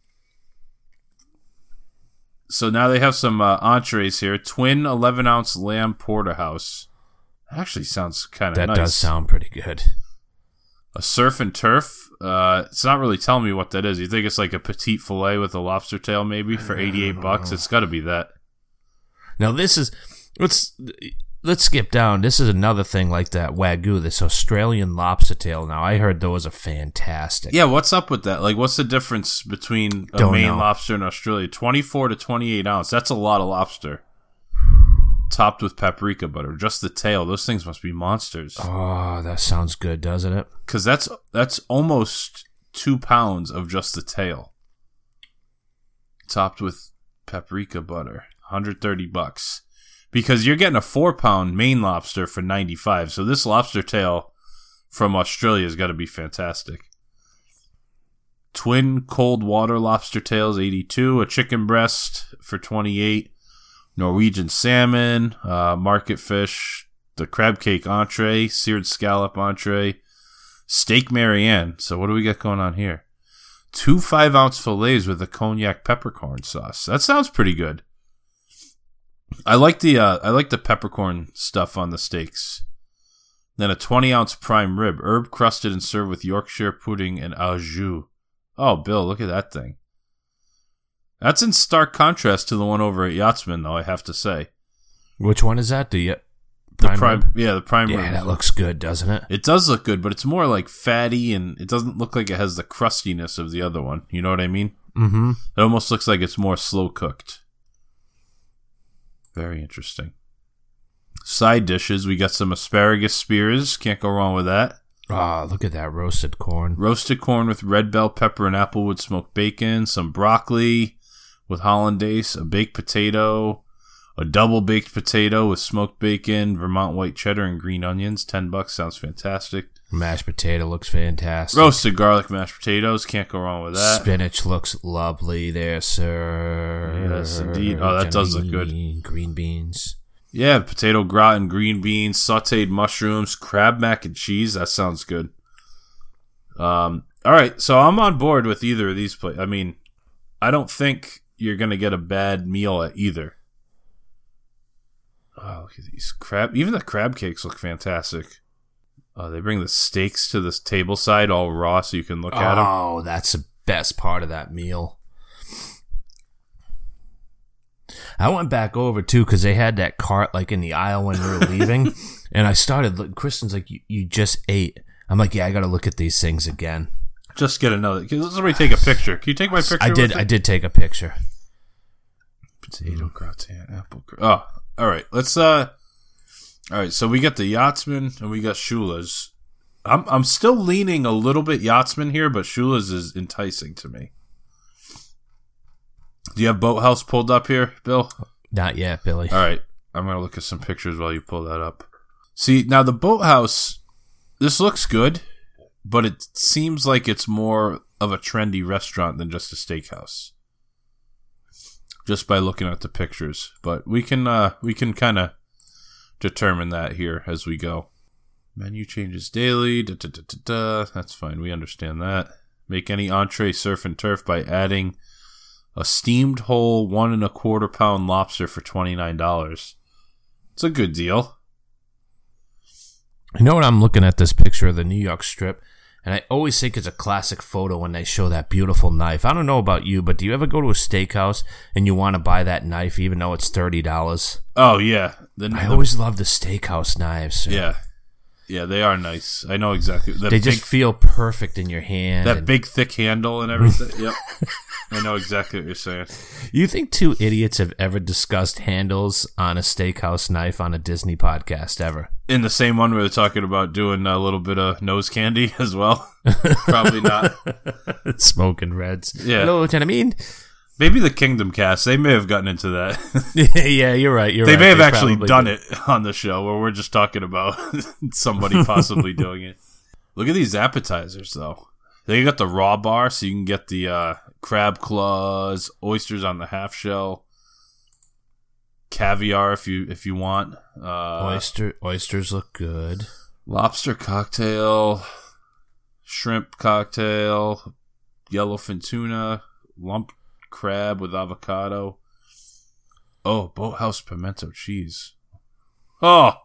So now they have some entrees here. Twin 11-ounce lamb porterhouse. Actually sounds kind of nice. That does sound pretty good. A surf and turf. It's not really telling me what that is. You think it's like a petite filet with a lobster tail maybe for $88? It's got to be that. Now this is... Let's skip down. This is another thing like that Wagyu, this Australian lobster tail. Now, I heard those are fantastic. Yeah, what's up with that? Like, what's the difference between a Maine lobster and Australia? 24 to 28 ounce. That's a lot of lobster. Topped with paprika butter. Just the tail. Those things must be monsters. Oh, that sounds good, doesn't it? Because that's almost 2 pounds of just the tail. Topped with paprika butter. $130. Because you're getting a 4-pound Maine lobster for $95. So this lobster tail from Australia has got to be fantastic. Twin cold water lobster tails, $82. A chicken breast for $28. Norwegian salmon, market fish, the crab cake entree, seared scallop entree, steak Marianne. So what do we got going on here? 2 5-ounce fillets with a cognac peppercorn sauce. That sounds pretty good. I like the peppercorn stuff on the steaks. Then a 20-ounce prime rib, herb crusted and served with Yorkshire pudding and au jus. Oh, Bill, look at that thing. That's in stark contrast to the one over at Yachtsman, though, I have to say. Which one is that? The prime rib? Yeah, the prime rib. Yeah, that looks good, doesn't it? It does look good, but it's more like fatty, and it doesn't look like it has the crustiness of the other one. You know what I mean? Mm-hmm. It almost looks like it's more slow cooked. Very interesting. Side dishes, we got some asparagus spears. Can't go wrong with that. Oh, look at that roasted corn. Roasted corn with red bell pepper and applewood smoked bacon. Some broccoli with hollandaise. A baked potato. A double baked potato with smoked bacon, Vermont white cheddar, and green onions. $10 sounds fantastic. Mashed potato looks fantastic. Roasted garlic mashed potatoes. Can't go wrong with that. Spinach looks lovely there, sir. Yes, indeed. Oh, that does look good. Green beans. Yeah, potato gratin, green beans, sauteed mushrooms, crab mac and cheese. That sounds good. All right, so I'm on board with either of these places. I mean, I don't think you're going to get a bad meal at either. Oh, look at these crab. Even the crab cakes look fantastic. They bring the steaks to this table side all raw so you can look at them. Oh, that's the best part of that meal. I went back over, too, because they had that cart, like, in the aisle when we were leaving. And I started, Kristen's like, you just ate. I'm like, yeah, I got to look at these things again. Just get another. Let somebody take a picture. Can you take my picture? I did take a picture. Potato gratin, apple. Oh, all right. Let's. All right. So we got the Yachtsman and we got Shula's. I'm still leaning a little bit Yachtsman here, but Shula's is enticing to me. Do you have Boathouse pulled up here, Bill? Not yet, Billy. All right. I'm gonna look at some pictures while you pull that up. See, now the Boathouse. This looks good, but it seems like it's more of a trendy restaurant than just a steakhouse. Just by looking at the pictures, but we can kind of determine that here as we go. Menu changes daily. That's fine. We understand that. Make any entree surf and turf by adding a steamed whole 1 1/4 pound lobster for $29. It's a good deal. You know what? I'm looking at this picture of the New York Strip, and I always think it's a classic photo when they show that beautiful knife. I don't know about you, but do you ever go to a steakhouse and you want to buy that knife even though it's $30? Oh, yeah. I always love the steakhouse knives. Yeah. Yeah, they are nice. I know exactly. They just feel perfect in your hand. That big, thick handle and everything. Yep. I know exactly what you're saying. You think two idiots have ever discussed handles on a steakhouse knife on a Disney podcast ever? In the same one where they're talking about doing a little bit of nose candy as well? Probably not. Smoking Reds. Yeah. Hello, Lieutenant Mean. Maybe the Kingdom Cast. They may have gotten into that. Yeah, you're right. They may have actually done it on the show where we're just talking about somebody possibly doing it. Look at these appetizers, though. They got the raw bar, so you can get the crab claws, oysters on the half shell, caviar if you want. Oysters look good. Lobster cocktail, shrimp cocktail, yellowfin tuna, lump crab with avocado. Oh, Boathouse pimento cheese. Oh,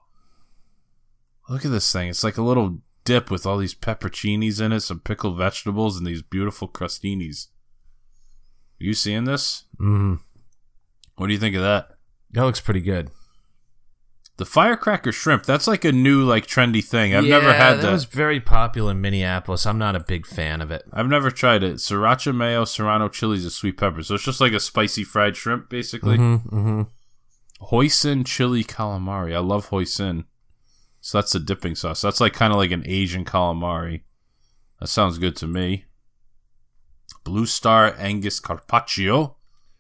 look at this thing. It's like a little dip with all these pepperoncinis in it, some pickled vegetables, and these beautiful crostinis. Are you seeing this? Mm-hmm. What do you think of that? That looks pretty good. The firecracker shrimp, that's like a new, like, trendy thing. I've never had that. That was very popular in Minneapolis. I'm not a big fan of it. I've never tried it. Sriracha mayo, serrano chilies, and sweet pepper. So it's just like a spicy fried shrimp, basically. Mm-hmm. Hoisin chili calamari. I love hoisin. So that's the dipping sauce. That's like kind of like an Asian calamari. That sounds good to me. Blue Star Angus Carpaccio.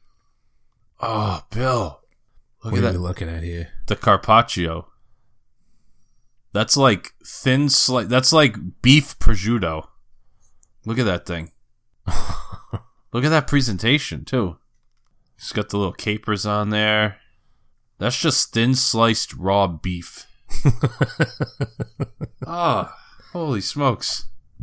Oh, Bill. Look at that. What are you looking at here? The Carpaccio. That's like thin slice. That's like beef prosciutto. Look at that thing. Look at that presentation, too. It's got the little capers on there. That's just thin sliced raw beef. Oh, holy smokes.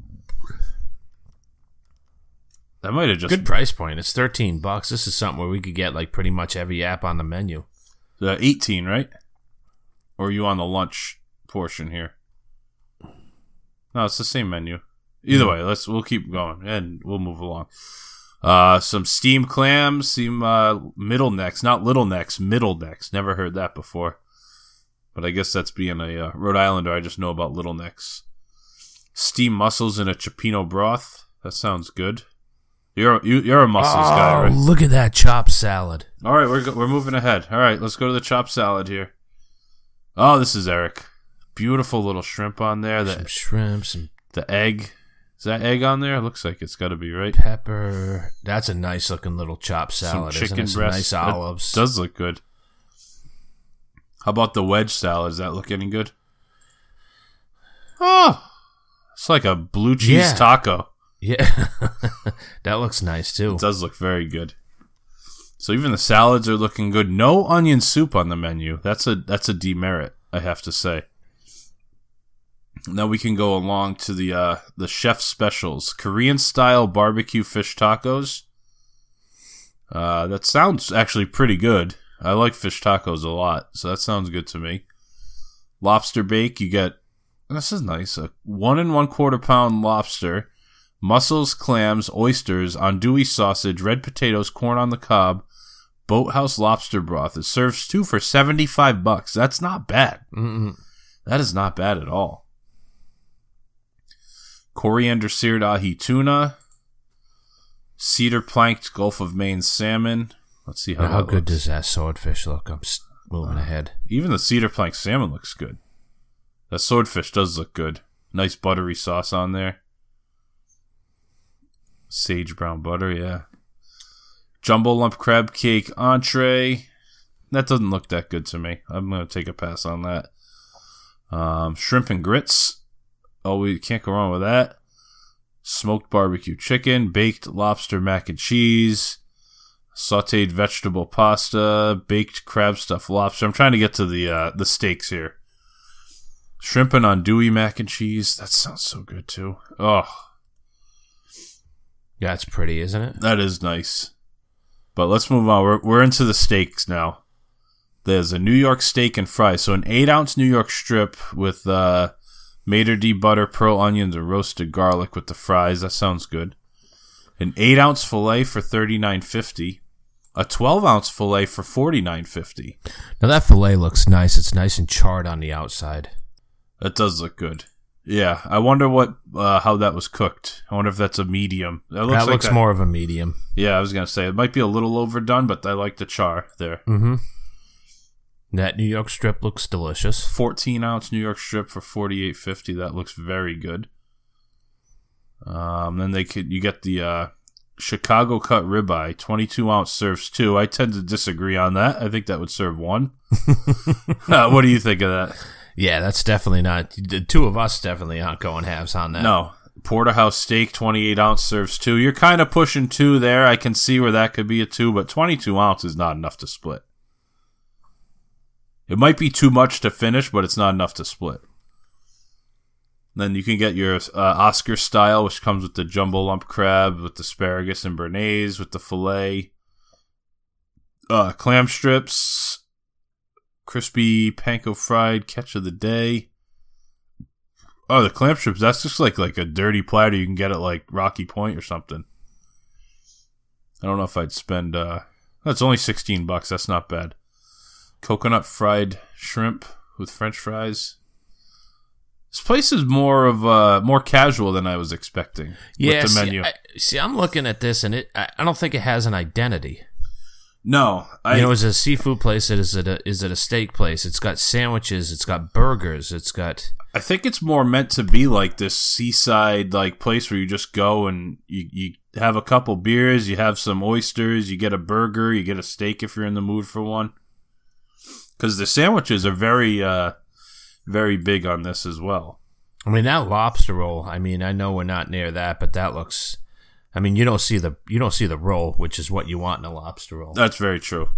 That might have just... Good price point. It's $13. This is something where we could get like pretty much every app on the menu. 18, right? Or are you on the lunch portion here? No, it's the same menu. Either way, we'll keep going and we'll move along. Some steamed clams, some middle necks, not little necks, middle necks. Never heard that before. But I guess that's being a Rhode Islander. I just know about little necks. Steamed mussels in a cioppino broth. That sounds good. You're a mussels guy, right? Look at that chopped salad. All right, we're moving ahead. All right, let's go to the chopped salad here. Oh, this is Eric. Beautiful little shrimp on there. Some shrimp, some the egg. Is that egg on there? Looks like it's got to be, right? Pepper. That's a nice looking little chopped salad. Some chicken isn't it? breast. Some nice olives. That does look good. How about the wedge salad? Does that look any good? Oh, it's like a blue cheese taco. Yeah, that looks nice too. It does look very good. So even the salads are looking good. No onion soup on the menu. That's a demerit, I have to say. Now we can go along to the chef specials. Korean style barbecue fish tacos. That sounds actually pretty good. I like fish tacos a lot, so that sounds good to me. Lobster bake, you get, this is nice, a 1 1/4 pound lobster, mussels, clams, oysters, andouille sausage, red potatoes, corn on the cob, boathouse lobster broth. It serves 2 for $75. That's not bad. That is not bad at all. Coriander seared ahi tuna, cedar planked Gulf of Maine salmon. Let's see how good does that swordfish look? I'm moving ahead. Even the cedar plank salmon looks good. That swordfish does look good. Nice buttery sauce on there. Sage brown butter, yeah. Jumbo lump crab cake entree. That doesn't look that good to me. I'm going to take a pass on that. Shrimp and grits. Oh, we can't go wrong with that. Smoked barbecue chicken. Baked lobster mac and cheese. Sauteed vegetable pasta. Baked crab stuffed lobster. I'm trying to get to the steaks here. Shrimp and andouille mac and cheese. That sounds so good too. Oh. Yeah, it's pretty, isn't it? That is nice. But let's move on. We're into the steaks now. There's a New York steak and fries. So an 8-ounce New York strip with maitre d' butter, pearl onions, and roasted garlic with the fries. That sounds good. An 8-ounce filet for $39.50. A 12-ounce filet for $49.50. Now that filet looks nice. It's nice and charred on the outside. That does look good. Yeah, I wonder how that was cooked. I wonder if that's a medium. That looks more of a medium. Yeah, I was gonna say it might be a little overdone, but I like the char there. Mm-hmm. That New York strip looks delicious. 14-ounce New York strip for $48.50. That looks very good. Then you get the Chicago cut ribeye, 22-ounce serves 2. I tend to disagree on that. I think that would serve 1. What do you think of that? Yeah, that's definitely not. The two of us definitely aren't going halves on that. No. Porterhouse steak, 28-ounce serves 2. You're kind of pushing 2 there. I can see where that could be a 2, but 22 ounce is not enough to split. It might be too much to finish, but it's not enough to split. Then you can get your Oscar style, which comes with the jumbo lump crab, with asparagus and béarnaise, with the filet, clam strips, crispy panko fried catch of the day. Oh, the clam strips, that's just like a dirty platter you can get at like Rocky Point or something. I don't know if I'd spend, that's only $16. That's not bad. Coconut fried shrimp with French fries. This place is more casual than I was expecting. Yeah, with the menu. I'm looking at this and I don't think it has an identity. No, is it a seafood place? Is it a steak place? It's got sandwiches. It's got burgers. It's got. I think it's more meant to be like this seaside like place where you just go and you have a couple beers, you have some oysters, you get a burger, you get a steak if you're in the mood for one. Because the sandwiches are very, very big on this as well. I mean, that lobster roll. I mean, I know we're not near that, but that looks. I mean, you don't see the roll, which is what you want in a lobster roll. That's very true.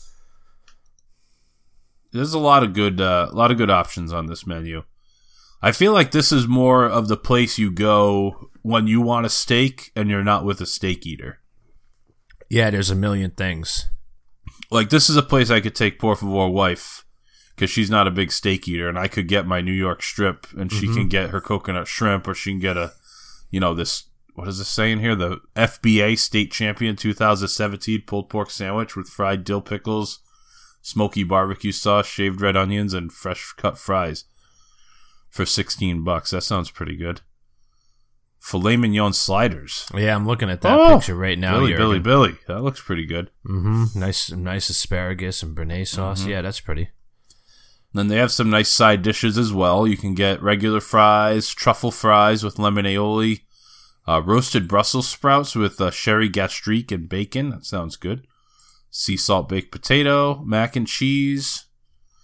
There's a lot of good options on this menu. I feel like this is more of the place you go when you want a steak and you're not with a steak eater. Yeah, there's a million things. Like, this is a place I could take Por Favor wife, because she's not a big steak eater, and I could get my New York strip, and she can get her coconut shrimp, or she can get this, what is this saying here? The FBA State Champion 2017 pulled pork sandwich with fried dill pickles, smoky barbecue sauce, shaved red onions, and fresh cut fries for $16. That sounds pretty good. Filet mignon sliders. Yeah, I'm looking at that picture right now. Billy. That looks pretty good. Mm-hmm. Nice asparagus and béarnaise sauce. Mm-hmm. Yeah, that's pretty. Then they have some nice side dishes as well. You can get regular fries, truffle fries with lemon aioli, roasted Brussels sprouts with sherry gastrique and bacon. That sounds good. Sea salt baked potato, mac and cheese,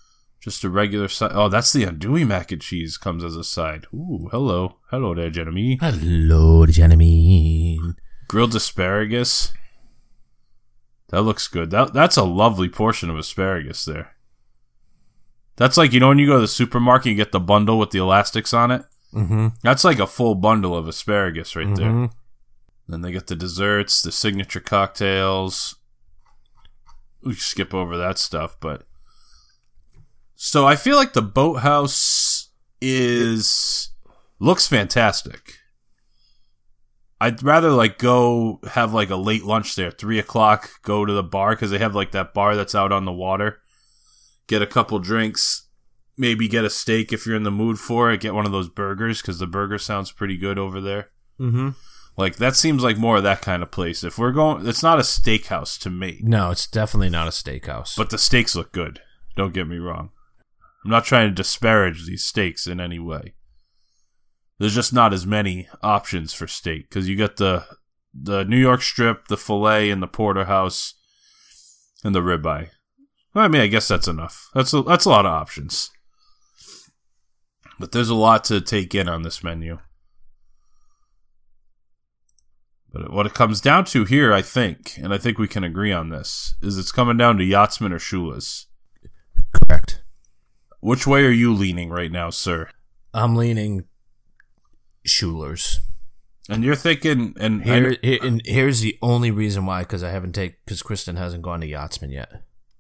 Just a regular side. Oh, that's the andouille mac and cheese comes as a side. Ooh, hello. Hello there, Jeremy. Hello, Jeremy. Grilled asparagus. That looks good. That's a lovely portion of asparagus there. That's like, when you go to the supermarket, you get the bundle with the elastics on it. Mm-hmm. That's like a full bundle of asparagus right there. Then they get the desserts, the signature cocktails. We skip over that stuff, but... So I feel like the Boathouse looks fantastic. I'd rather like go have like a late lunch there, 3 o'clock, go to the bar, because they have like that bar that's out on the water. Get a couple drinks, maybe get a steak if you're in the mood for it, get one of those burgers, because the burger sounds pretty good over there. Mm-hmm. Like, that seems like more of that kind of place. If we're going, it's not a steakhouse to me. No, it's definitely not a steakhouse. But the steaks look good. Don't get me wrong. I'm not trying to disparage these steaks in any way. There's just not as many options for steak, because you got the New York strip, the filet, and the porterhouse, and the ribeye. Well, I mean, I guess that's enough. That's a lot of options. But there's a lot to take in on this menu. But what it comes down to here, I think, and I think we can agree on this, is it's coming down to Yachtsman or Shula's. Correct. Which way are you leaning right now, sir? I'm leaning Schuler's. And you're thinking, and here's the only reason why, because Kristen hasn't gone to Yachtsman yet.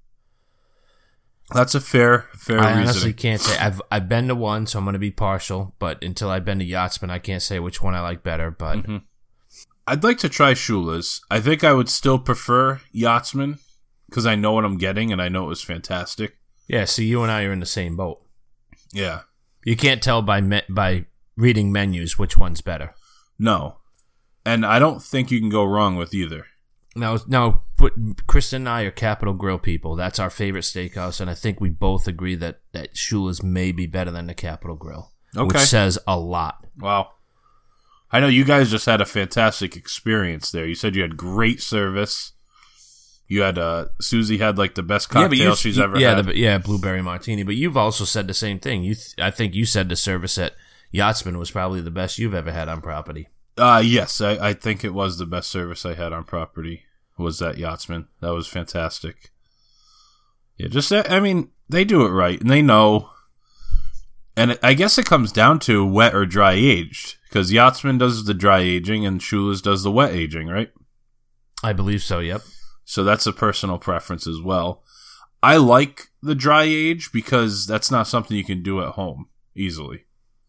That's a fair reason. I honestly can't say. I've been to one, so I'm going to be partial. But until I've been to Yachtsman, I can't say which one I like better. But I'd like to try Shula's. I think I would still prefer Yachtsman because I know what I'm getting, and I know it was fantastic. Yeah, so you and I are in the same boat. Yeah. You can't tell by reading menus which one's better. No. And I don't think you can go wrong with either. Now, Kristen and I are Capital Grill people. That's our favorite steakhouse, and I think we both agree that Shula's may be better than the Capital Grill, which says a lot. Wow. I know you guys just had a fantastic experience there. You said you had great service. You had Susie had like the best cocktail she's ever had. Blueberry martini. But you've also said the same thing. I think you said the service at Yachtsman was probably the best you've ever had on property. Yes, I think it was the best service I had on property was that Yachtsman. That was fantastic. Yeah, they do it right, and they know. And I guess it comes down to wet or dry aged, because Yachtsman does the dry aging and Shula's does the wet aging, right? I believe so, yep. So that's a personal preference as well. I like the dry age because that's not something you can do at home easily.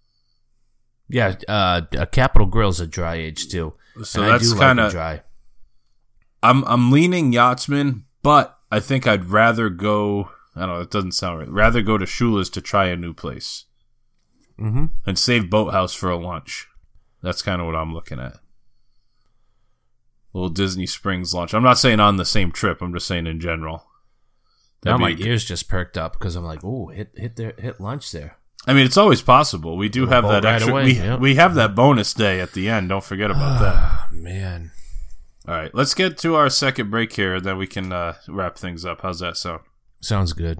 Yeah, a Capital Grill's a dry age too. So that's kind of dry. I'm leaning Yachtsman, but I think I'd rather go. I don't know. It doesn't sound right. Rather go to Shula's to try a new place, and save Boathouse for a lunch. That's kind of what I'm looking at. Little Disney Springs lunch. I'm not saying on the same trip. I'm just saying in general. Now my ears just perked up because I'm like, "Ooh, hit lunch there." I mean, it's always possible. We do have that extra. We have that bonus day at the end. Don't forget about that. Man. All right, let's get to our second break here, then we can wrap things up. How's that sound? Sounds good.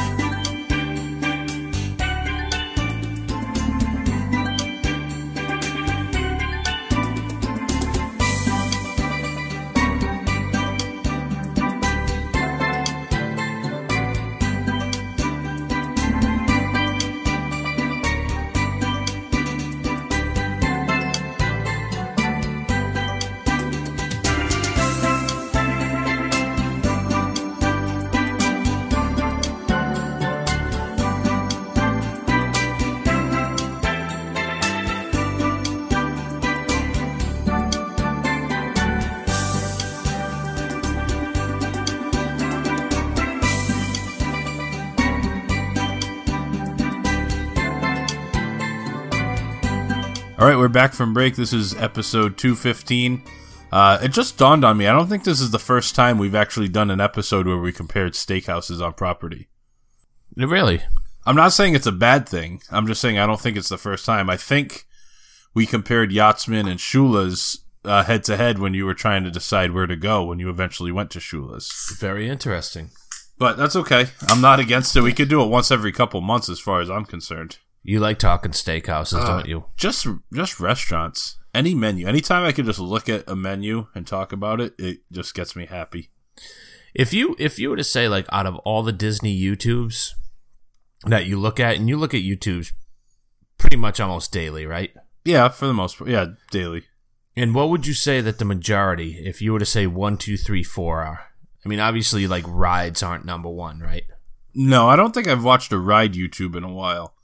All right, we're back from break. This is episode 215. It just dawned on me. I don't think this is the first time we've actually done an episode where we compared steakhouses on property. Really? I'm not saying it's a bad thing. I'm just saying I don't think it's the first time. I think we compared Yachtsman and Shula's head-to-head when you were trying to decide where to go when you eventually went to Shula's. Very interesting. But that's okay. I'm not against it. We could do it once every couple months as far as I'm concerned. You like talking steakhouses, don't you? Just restaurants. Any menu. Anytime I could just look at a menu and talk about it, it just gets me happy. If you were to say, like, out of all the Disney YouTubes that you look at, and you look at YouTubes pretty much almost daily, right? Yeah, for the most part. Yeah, daily. And what would you say that the majority, if you were to say 1, 2, 3, 4 are? I mean, obviously, like, rides aren't number one, right? No, I don't think I've watched a ride YouTube in a while.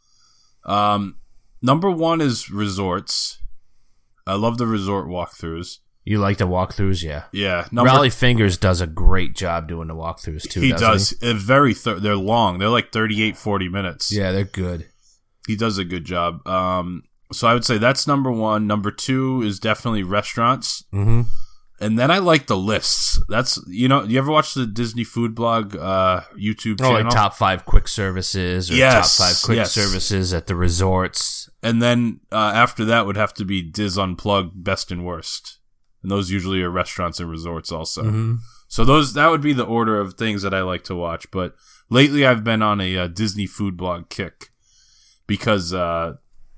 Number one is resorts. I love the resort walkthroughs. You like the walkthroughs, yeah. Yeah. Raleigh Fingers does a great job doing the walkthroughs, too, He does. He? They're long. They're like 38, 40 minutes. Yeah, they're good. He does a good job. So I would say that's number one. Number two is definitely restaurants. Mm-hmm. And then I like the lists. That's, you ever watch the Disney Food Blog YouTube channel? Like top 5 quick services or Yes, top 5 quick yes. services at the resorts. And then after that would have to be Diz Unplugged, best and worst. And those usually are restaurants and resorts also. Mm-hmm. So that would be the order of things that I like to watch. But lately I've been on a Disney Food Blog kick because the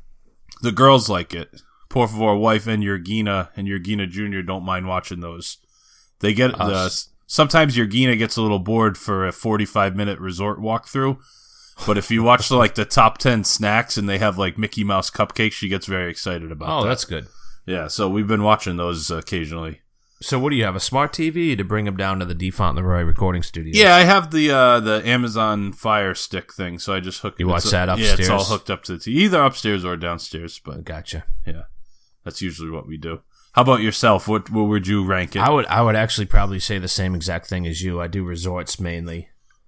girls like it. Por favor, wife and Yergina Jr. don't mind watching those. They get sometimes Yergina gets a little bored for a 45-minute resort walkthrough. But if you watch the top 10 snacks and they have like Mickey Mouse cupcakes, she gets very excited about that. Oh, that's good. Yeah, so we've been watching those occasionally. So what do you have, a smart TV to bring them down to the DeFont Leroy recording studio? Yeah, I have the Amazon Fire Stick thing, so I just hook it. You watch that upstairs? Yeah, it's all hooked up to the TV, either upstairs or downstairs. But Gotcha. yeah, that's usually what we do. How about yourself? What would you rank it? I would actually probably say the same exact thing as you. I do resorts mainly.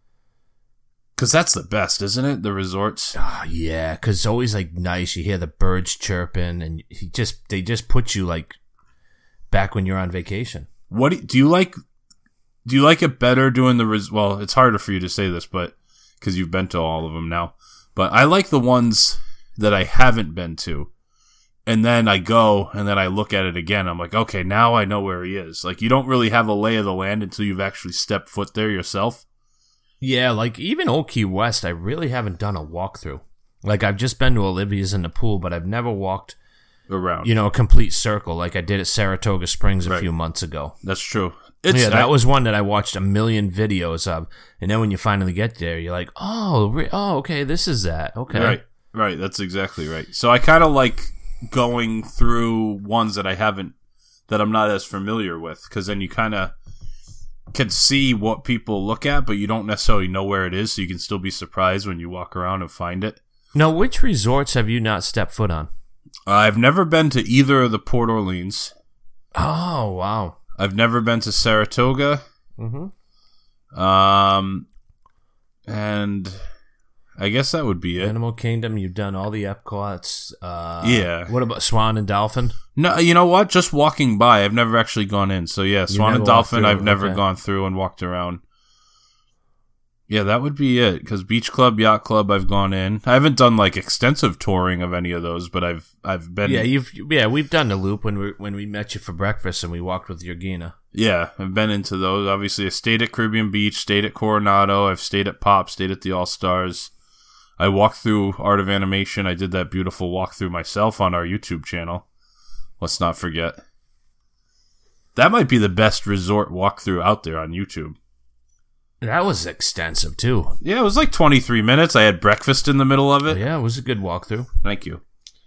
Because that's the best, isn't it? The resorts. Oh, yeah, because it's always like nice. You hear the birds chirping, and they just put you like back when you're on vacation. What do you like? Do you like it better doing the well? It's harder for you to say this, but because you've been to all of them now. But I like the ones that I haven't been to, and then I go and then I look at it again. I'm like, okay, now I know where he is. Like, you don't really have a lay of the land until you've actually stepped foot there yourself. Yeah, like even Old Key West, I really haven't done a walkthrough. Like, I've just been to Olivia's in the pool, but I've never walked around, a complete circle like I did at Saratoga Springs a few months ago. That's true. That was one that I watched a million videos of, and then when you finally get there, you're like, oh, okay, this is that. Okay. Right, that's exactly right. So I kind of like going through ones that I'm not as familiar with, because then you kind of can see what people look at, but you don't necessarily know where it is, so you can still be surprised when you walk around and find it. Now, which resorts have you not stepped foot on? I've never been to either of the Port Orleans. Oh, wow. I've never been to Saratoga. Mm-hmm. And I guess that would be it. Animal Kingdom, you've done all the Epcots. Yeah. What about Swan and Dolphin? No, you know what? Just walking by. I've never actually gone in. So yeah, Swan and Dolphin I've never gone through and walked around. Yeah, that would be it. Because Beach Club, Yacht Club, I've gone in. I haven't done like extensive touring of any of those, but I've been. Yeah, we've done the loop when we met you for breakfast and we walked with Yergina. Yeah, I've been into those. Obviously, I stayed at Caribbean Beach, stayed at Coronado, I've stayed at Pop, stayed at the All Stars. I walked through Art of Animation. I did that beautiful walkthrough myself on our YouTube channel. Let's not forget. That might be the best resort walkthrough out there on YouTube. That was extensive, too. Yeah, it was like 23 minutes. I had breakfast in the middle of it. Yeah, it was a good walkthrough. Thank you.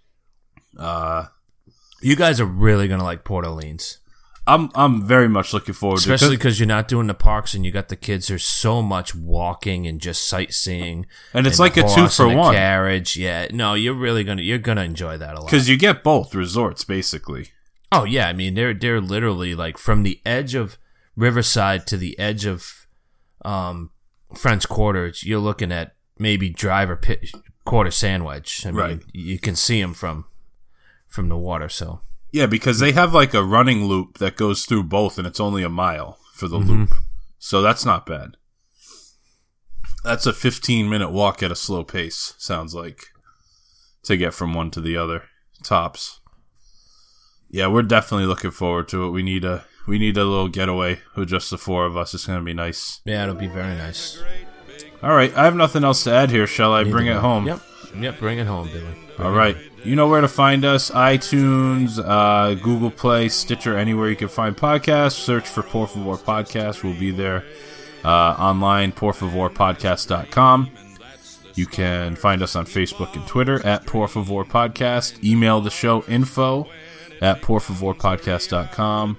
You guys are really going to like Port Orleans. I'm very much looking forward to it. Especially because you're not doing the parks and you got the kids. There's so much walking and just sightseeing. And it's like a 2-for-1 carriage. Yeah. No, you're gonna enjoy that a lot. Because you get both resorts, basically. Oh, yeah. I mean, they're literally like from the edge of Riverside to the edge of French Quarter. You're looking at maybe Drive or Quarter Sandwich. I mean, you can see them from the water, so. Yeah, because they have like a running loop that goes through both, and it's only a mile for the loop. So that's not bad. That's a 15-minute walk at a slow pace, sounds like, to get from one to the other. Tops. Yeah, we're definitely looking forward to it. We need We need a little getaway with just the four of us. It's going to be nice. Yeah, it'll be very nice. All right, I have nothing else to add here. Shall I bring it home? Yep, bring it home, Billy. All right. You know where to find us. iTunes, Google Play, Stitcher, anywhere you can find podcasts. Search for Por Favor Podcast. We'll be there online, porfavorpodcast.com. You can find us on Facebook and Twitter at Por Favor Podcast. Email the show info at porfavorpodcast.com.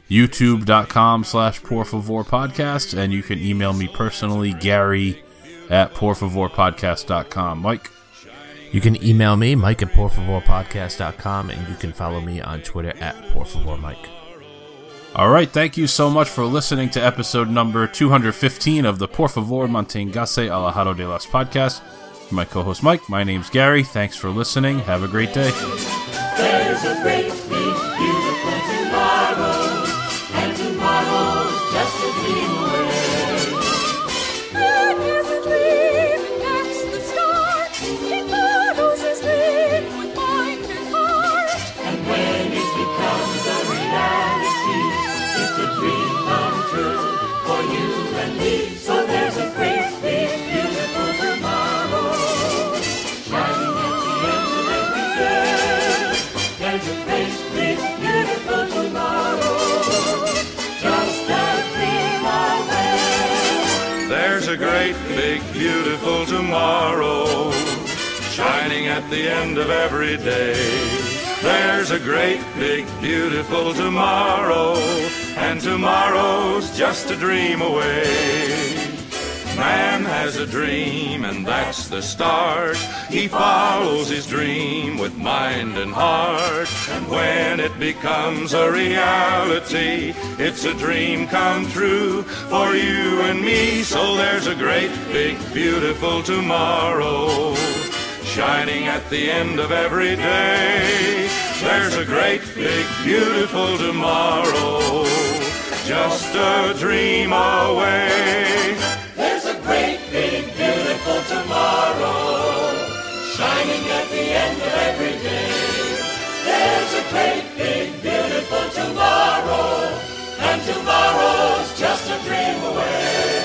YouTube.com/porfavorpodcast. And you can email me personally, Gary, at porfavorpodcast.com. Mike? You can email me, Mike, at porfavorpodcast.com, and you can follow me on Twitter at porfavormike. All right, thank you so much for listening to episode number 215 of the Por Favor Manténgase Alejado de las podcast. For my co-host Mike, my name's Gary. Thanks for listening. Have a great day. There's a great big beautiful tomorrow, and tomorrow's just a dream away. Man has a dream, that's the start. He follows his dream with mind and heart. And when it becomes a reality, it's a dream come true for you and me. So there's a great big beautiful tomorrow, shining at the end of every day. There's a great big beautiful tomorrow, just a dream away. There's a great, big, beautiful tomorrow, shining at the end of every day. There's a great, big, beautiful tomorrow, and tomorrow's just a dream away. Man has a dream, and that's the start. He follows his dream with mind and heart. And when it becomes a reality, it's a dream come true for you and me. So there's a great, big, beautiful tomorrow, shining at the end of every day. There's a great, big, beautiful tomorrow, just a dream away. There's a great big beautiful tomorrow, shining at the end of every day. There's a great big beautiful tomorrow, and tomorrow's just a dream away.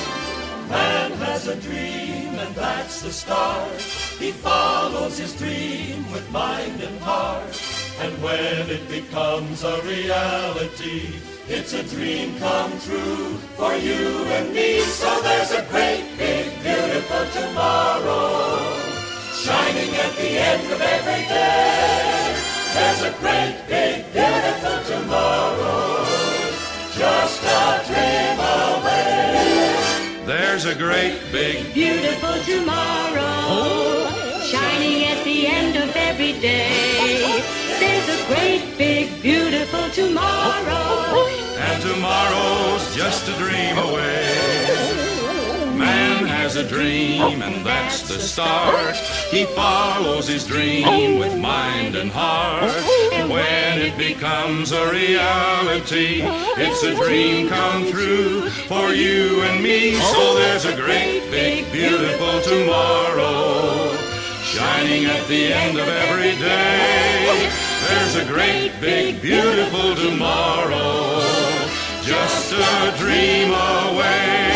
Man has a dream, and that's the start. He follows his dream with mind and heart. And when it becomes a reality, it's a dream come true for you and me. So there's a great big beautiful tomorrow, shining at the end of every day. There's a great big beautiful tomorrow, just a dream away. There's a great, big, Beautiful tomorrow, shining at the end of every day. There's a great, big, beautiful tomorrow. and tomorrow's just a dream away. Man has a dream, and that's the start. He follows his dream with mind and heart. And when it becomes a reality, it's a dream come true for you and me. So there's a great, big, beautiful tomorrow, shining at the end of every day. There's a great, big, beautiful tomorrow, just a dream away.